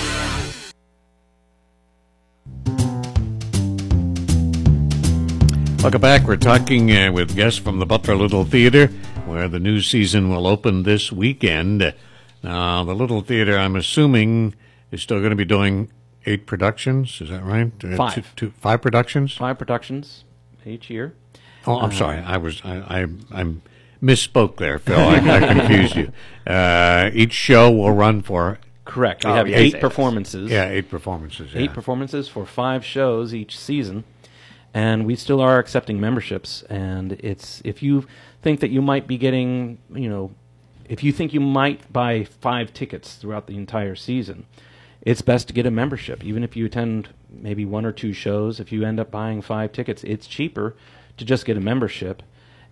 Welcome back. We're talking uh, with guests from the Butler Little Theater, where the new season will open this weekend. Now, the Little Theater, I'm assuming, is still going to be doing eight productions. Is that right? Uh, Five. Two, two, five productions? Five productions each year. Oh, I'm uh, sorry. I was I, I I misspoke there, Phil. I, I confused you. Uh, each show will run for correct. We oh, have yeah, eight yes. performances. Yeah, eight performances. Yeah. Eight performances for five shows each season. And we still are accepting memberships. And it's if you think that you might be getting, you know, if you think you might buy five tickets throughout the entire season, it's best to get a membership. Even if you attend maybe one or two shows, if you end up buying five tickets, it's cheaper to just get a membership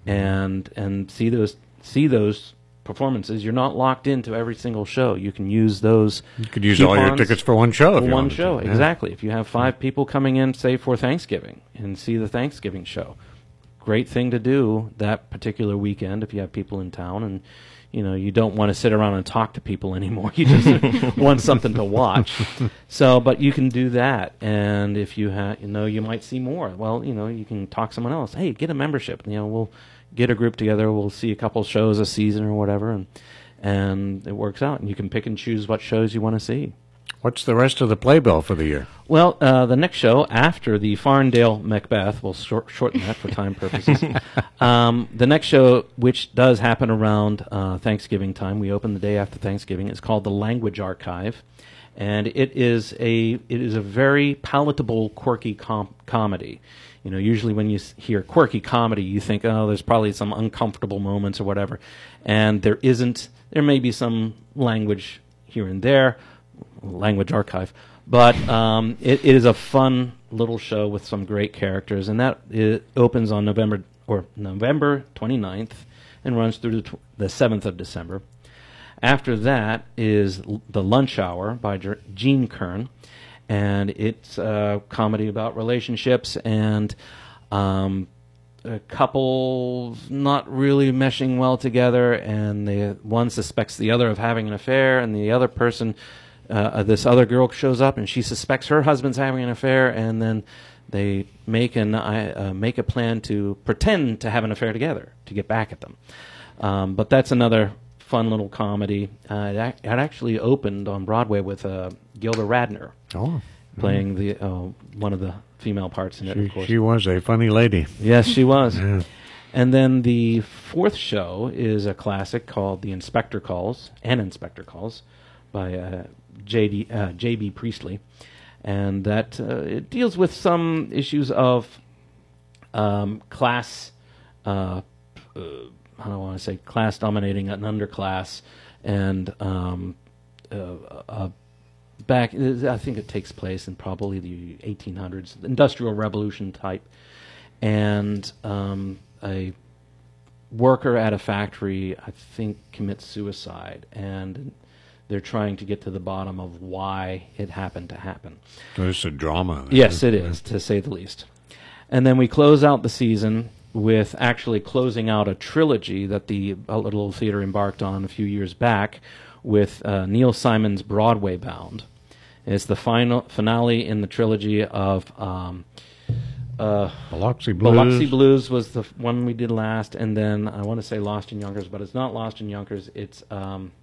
and and see those see those performances. You're not locked into every single show. You can use those. You could use all your tickets for one show. For if you one wanted show, to. Yeah. exactly. If you have five people coming in, say for Thanksgiving, and see the Thanksgiving show, great thing to do that particular weekend. If you have people in town, and you know you don't want to sit around and talk to people anymore, you just want something to watch. So, but you can do that, and if you have, you know, you might see more. Well, you know, you can talk to someone else. Hey, get a membership. You know, we'll get a group together. We'll see a couple shows a season or whatever, and and it works out. And you can pick and choose what shows you want to see. What's the rest of the playbill for the year? Well, uh, the next show after the Farndale Macbeth, we'll short, shorten that for time purposes. um, the next show, which does happen around uh, Thanksgiving time, we open the day after Thanksgiving. It's called the Language Archive, and it is a it is a very palatable, quirky com- comedy. You know, usually when you hear quirky comedy, you think, oh, there's probably some uncomfortable moments or whatever. And there isn't. There may be some language here and there, Language Archive. But um, it, it is a fun little show with some great characters. And that it opens on November, or November twenty-ninth, and runs through the, tw- the seventh of December. After that is L- The Lunch Hour by Jer- Gene Kern, and it's a comedy about relationships and um, a couple not really meshing well together, and the one suspects the other of having an affair, and the other person, uh, this other girl shows up, and she suspects her husband's having an affair, and then they make an uh, make a plan to pretend to have an affair together to get back at them. Um, but that's another fun little comedy. Uh, it, ac- it actually opened on Broadway with uh, Gilda Radner Oh. playing the uh, one of the female parts in it, She, of course. she was a funny lady. Yes, she was. Yeah. And then the fourth show is a classic called The Inspector Calls, An Inspector Calls, by uh, J D, uh, J B Priestley. And that uh, it deals with some issues of um, class, uh, uh, I don't want to say class dominating an underclass, and um, uh, uh, back, I think it takes place in probably the eighteen hundreds, Industrial Revolution type, and um, a worker at a factory, I think, commits suicide, and they're trying to get to the bottom of why it happened to happen. So it's a drama. Yes, it is, to say the least. And then we close out the season with actually closing out a trilogy that the Little Theater embarked on a few years back with uh, Neil Simon's Broadway Bound. It's the final finale in the trilogy of um, uh, Biloxi Blues. Biloxi Blues was the f- one we did last, and then I want to say Lost in Yonkers, but it's not Lost in Yonkers. It's um,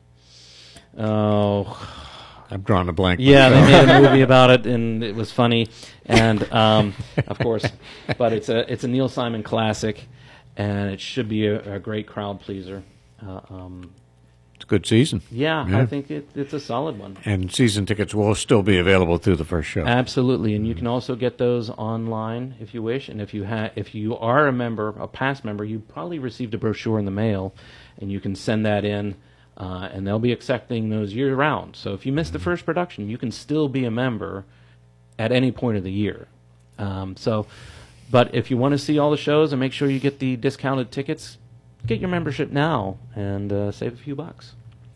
oh. I'm drawing a blank. Yeah, they myself. made a movie about it, and it was funny, and um, of course, but it's a it's a Neil Simon classic, and it should be a, a great crowd pleaser. Uh, um, It's a good season. yeah, Yeah. I think it, it's a solid one. And season tickets will still be available through the first show. Absolutely, and you can also get those online if you wish. And if you ha- if you are a member, a past member, you probably received a brochure in the mail, and you can send that in. Uh, and they'll be accepting those year round. So if you missed the first production, you can still be a member at any point of the year. Um, so, but if you want to see all the shows and make sure you get the discounted tickets, get your membership now and uh, save a few bucks.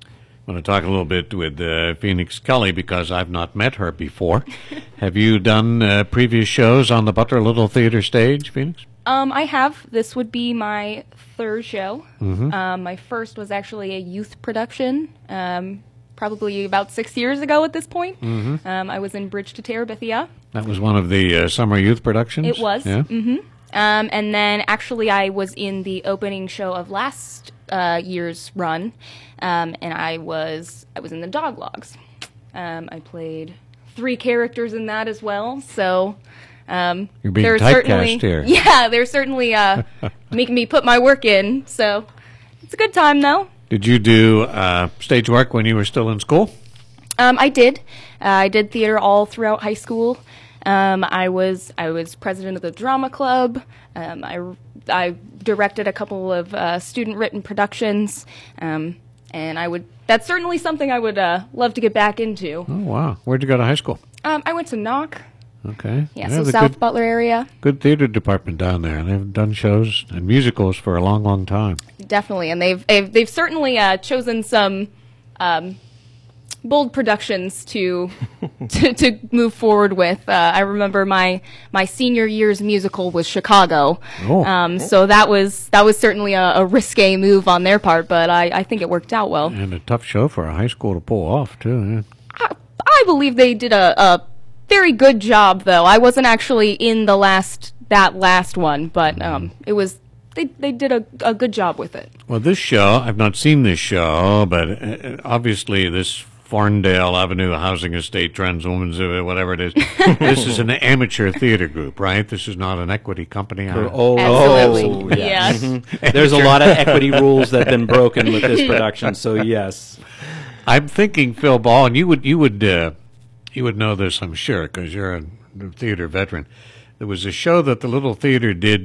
I want to talk a little bit with uh, Phoenix Kelly because I've not met her before. Have you done uh, previous shows on the Butler Little Theater stage, Phoenix? Um, I have. This would be my third show. Mhm. Um, my first was actually a youth production, um, probably about six years ago at this point. Mhm. Um, I was in Bridge to Terabithia. That was one of the uh, summer youth productions? It was. Yeah. hmm Um, and then actually I was in the opening show of last uh, year's run, um, and I was I was in the Dog Logs. Um, I played three characters in that as well, so... Um, You're being they're typecast certainly, here. Yeah, they're certainly uh, making me put my work in, so it's a good time, though. Did you do uh, stage work when you were still in school? Um, I did. Uh, I did theater all throughout high school. Um, I was I was president of the drama club. Um, I, I directed a couple of uh, student-written productions, um, and I would that's certainly something I would uh, love to get back into. Oh, wow. Where'd you go to high school? Um, I went to Knock. Okay. Yeah, They so have a South good, Butler area. good theater department down there. They've done shows and musicals for a long, long time. Definitely, and they've they've, they've certainly uh, chosen some um, bold productions to, to to move forward with. Uh, I remember my my senior year's musical was Chicago, Oh. um, so that was that was certainly a, a risque move on their part, but I, I think it worked out well. And a tough show for a high school to pull off, too. Yeah. I, I believe they did a, a very good job, though. I wasn't actually in the last that last one, but um, it was they they did a, a good job with it. Well, this show, I've not seen this show, but uh, obviously this Farndale Avenue Housing Estate Trans Women's, uh, whatever it is, this is an amateur theater group, right? This is not an equity company. huh? Oh, Absolutely. oh, Yes. Mhm. There's a lot of equity rules that have been broken with this production, so yes. I'm thinking, Phil Ball, and you would you would uh, you would know this, I'm sure, because you're a theater veteran. There was a show that the Little Theater did,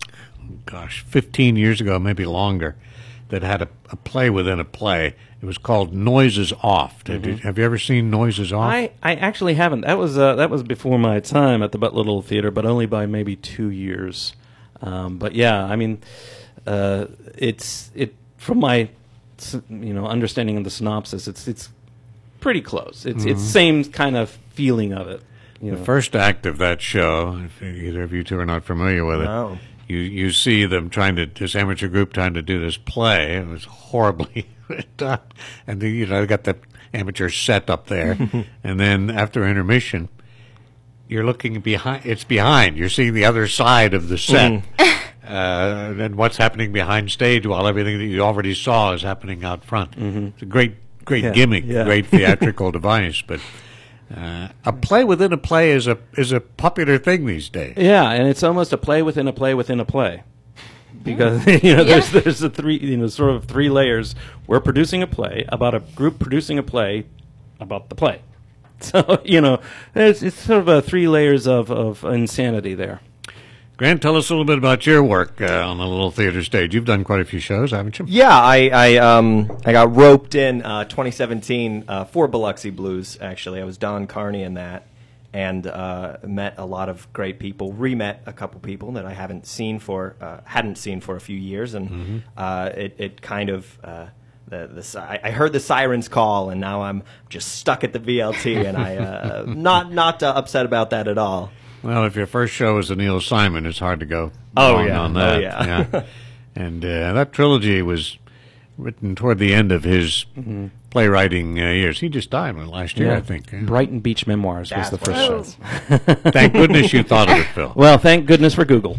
gosh, fifteen years ago, maybe longer, that had a, a play within a play. It was called Noises Off. Have, you, have you ever seen Noises Off? I, I actually haven't. That was uh, that was before my time at the Butler Little Theater, but only by maybe two years. Um, but yeah, I mean, uh, it's it from my s- you know understanding of the synopsis. It's it's pretty close. It's it's same kind of feeling of it. You The know. first act of that show, if either of you two are not familiar with it, No. you you see them trying to this amateur group trying to do this play. It was horribly done, and the, you know they got the amateur set up there, and then after intermission, you're looking behind. It's behind. You're seeing the other side of the set, uh, and what's happening behind stage while everything that you already saw is happening out front. It's a great great Yeah, gimmick, yeah. great theatrical device, but. Uh, a play within a play is a is a popular thing these days. Yeah, and it's almost a play within a play within a play, because you know there's there's a three you know sort of three layers. We're producing a play about a group producing a play about the play, so you know it's it's sort of a three layers of of insanity there. Grant, tell us a little bit about your work uh, on the little theater stage. You've done quite a few shows, haven't you? Yeah, I I, um, I got roped in uh, twenty seventeen uh, for Biloxi Blues, actually. I was Don Carney in that, and uh, met a lot of great people, re-met a couple people that I haven't seen for, uh, hadn't seen for a few years, and Mm-hmm. uh, it, it kind of... Uh, the, the, si- I heard the sirens call, and now I'm just stuck at the V L T, and I uh, not not uh, upset about that at all. Well, if your first show is a Neil Simon, it's hard to go Oh, wrong yeah. on Oh, that. yeah. And uh, that trilogy was written toward the end of his playwriting uh, years. He just died last year, I think. yeah. Brighton Beach Memoirs was That's the what first it show. was. Thank goodness you thought of it, Phil. Well, thank goodness for Google.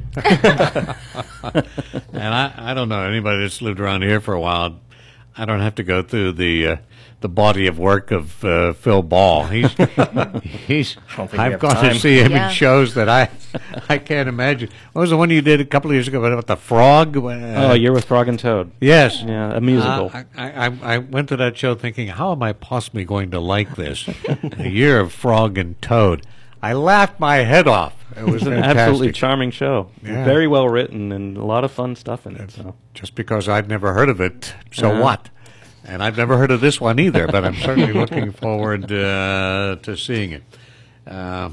And I, I don't know anybody that's lived around here for a while. I don't have to go through the uh, the body of work of uh, Phil Ball. He's he's. don't think we I've have gone time. to see him Yeah. in shows that I I can't imagine. What was the one you did a couple of years ago about the frog? Uh, Oh, You're with Frog and Toad. yes. Yeah, a musical. Uh, I, I, I went to that show thinking, how am I possibly going to like this? A year of Frog and Toad. I laughed my head off. It was It's an fantastic. absolutely charming show. Yeah. Very well written and a lot of fun stuff in it. So. Just because I'd never heard of it, so Uh-huh. what? And I've never heard of this one either, but I'm certainly looking forward uh, to seeing it. Uh,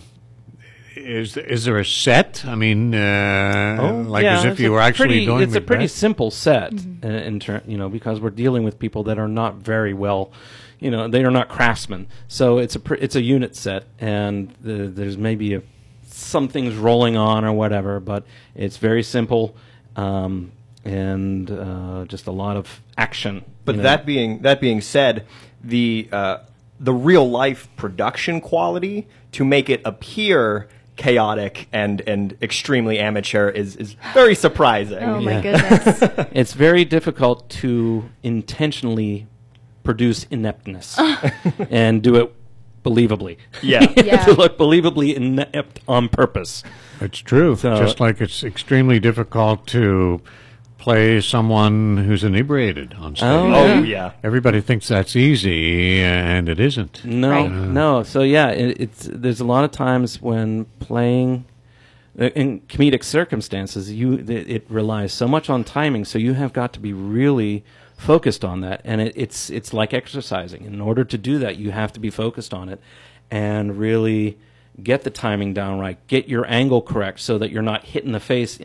is is there a set? I mean, uh, like as if it's you a were actually pretty, doing It's a pretty Macbeth? simple set, in, in ter- you know, because we're dealing with people that are not very well, you know, they are not craftsmen. So it's a pr- it's a unit set, and the, there's maybe a, some things rolling on or whatever, but it's very simple, um, and uh, just a lot of action. But you know. that being that being said, the uh, the real life production quality to make it appear chaotic and, and extremely amateur is, is very surprising. Oh my Yeah. goodness. It's very difficult to intentionally produce ineptness and do it believably. Yeah. Yeah. To look believably inept on purpose. It's true. So- Just like it's extremely difficult to play someone who's inebriated on stage. Oh, Oh yeah. Everybody thinks that's easy, and it isn't. No, Right. no. So yeah, it, it's there's a lot of times when playing uh, in comedic circumstances, you it, it relies so much on timing. So you have got to be really focused on that, and it, it's it's like exercising. In order to do that, you have to be focused on it and really get the timing down right, get your angle correct, so that you're not hit in the face,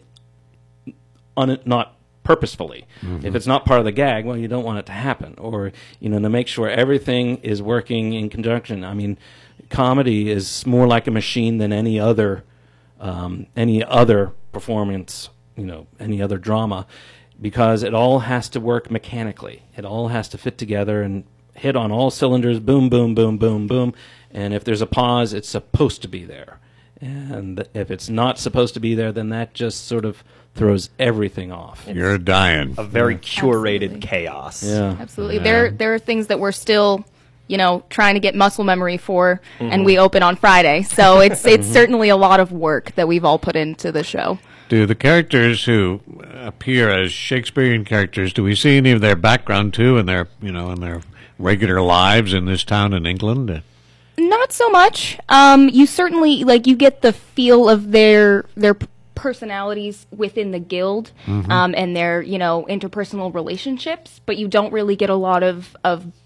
on not purposefully. If it's not part of the gag, well, you don't want it to happen, or you know, to make sure everything is working in conjunction. I mean, comedy is more like a machine than any other um, any other performance, you know, any other drama, because it all has to work mechanically. It all has to fit together and hit on all cylinders. Boom, boom, boom, boom, boom. And if there's a pause, it's supposed to be there. And if it's not supposed to be there, then that just sort of throws everything off. You're dying. A very curated Absolutely. chaos. Yeah. Absolutely. There there are things that we're still, you know, trying to get muscle memory for, and we open on Friday. So it's it's certainly a lot of work that we've all put into the show. Do the characters who appear as Shakespearean characters, do we see any of their background too, in their you know in their regular lives in this town in England? Not so much. Um, you certainly like you get the feel of their their p- personalities within the guild, um, and their you know interpersonal relationships, but you don't really get a lot of of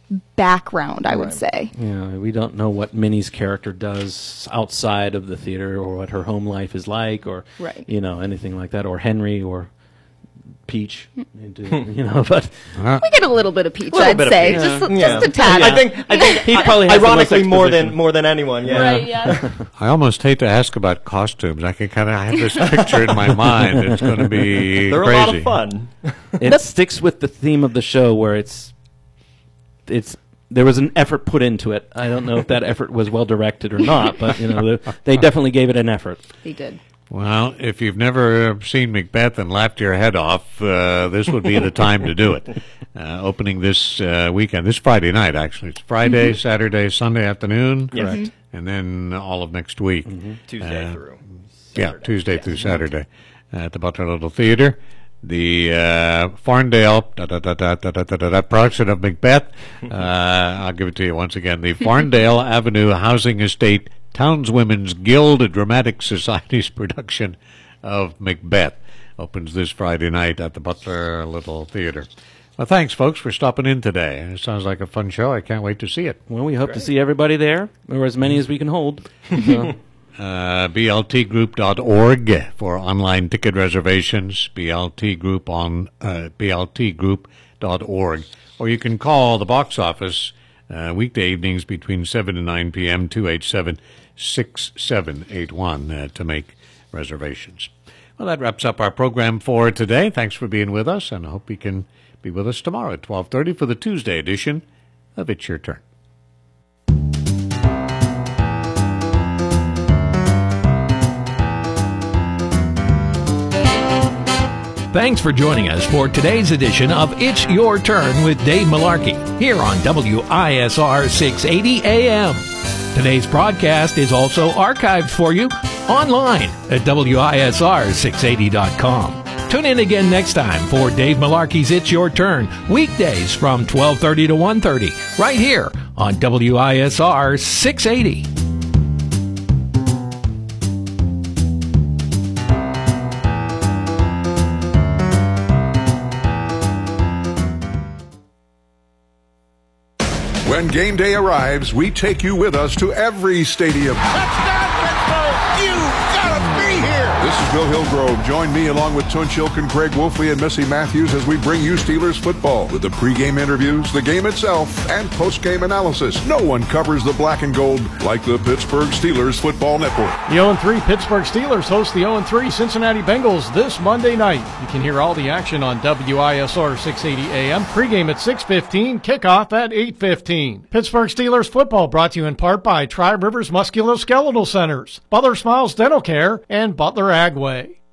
background, I would say. Yeah, we don't know what Minnie's character does outside of the theater, or what her home life is like, or Right. you know, anything like that, or Henry, or Peach, you know. But We get a little bit of Peach, Little I'd bit of say, Peach. just, Yeah. just a tad. I think I think He probably has the most ironically more than exposition. more than anyone. Yeah. Right, yeah. I almost hate to ask about costumes. I can kind of have this picture in my mind. It's going to be They're crazy. a lot of fun. it sticks with the theme of the show, where it's it's there was an effort put into it. I don't know if that effort was well directed or not, but you know, they, they definitely gave it an effort. They did. Well, if you've never seen Macbeth and laughed your head off, uh, this would be the time to do it. Uh, opening this uh, weekend, this Friday night, actually. It's Friday, Mm-hmm. Saturday, Sunday afternoon. Yes. Correct. And then all of next week. Tuesday Uh, through. Yeah, Saturday. Tuesday Yes. through Saturday uh, at the Butler Little Theater. The uh, Farndale da, da, da, da, da, da, da, da, production of Macbeth. Uh, I'll give it to you once again. The Farndale Avenue Housing Estate Townswomen's Guild Dramatic Society's production of Macbeth opens this Friday night at the Butler Little Theater. Well, thanks, folks, for stopping in today. It sounds like a fun show. I can't wait to see it. Well, we hope to see everybody there, or as many as we can hold. So, Uh, B L T group dot org for online ticket reservations, B L T Group on uh, B L T group dot org. Or you can call the box office uh, weekday evenings between seven and nine p.m., two eight seven, six seven eight one uh, to make reservations. Well, that wraps up our program for today. Thanks for being with us, and I hope you can be with us tomorrow at twelve thirty for the Tuesday edition of It's Your Turn. Thanks for joining us for today's edition of It's Your Turn with Dave Malarkey here on W I S R six eighty A M. Today's broadcast is also archived for you online at W I S R six eighty dot com. Tune in again next time for Dave Malarkey's It's Your Turn, weekdays from twelve thirty to one thirty, right here on W I S R six eighty. When game day arrives, we take you with us to every stadium. Touchdown, Pittsburgh! You gotta be here! This is Bill Hillgrove. Join me along with Tunch Ilkin, Craig Wolfley, and Missy Matthews as we bring you Steelers football with the pregame interviews, the game itself, and postgame analysis. No one covers the black and gold like the Pittsburgh Steelers Football Network. The oh and three Pittsburgh Steelers host the oh and three Cincinnati Bengals this Monday night. You can hear all the action on W I S R six eighty A M. Pregame at six fifteen, kickoff at eight fifteen. Pittsburgh Steelers football brought to you in part by Tri Rivers Musculoskeletal Centers, Butler Smiles Dental Care, and Butler Agway.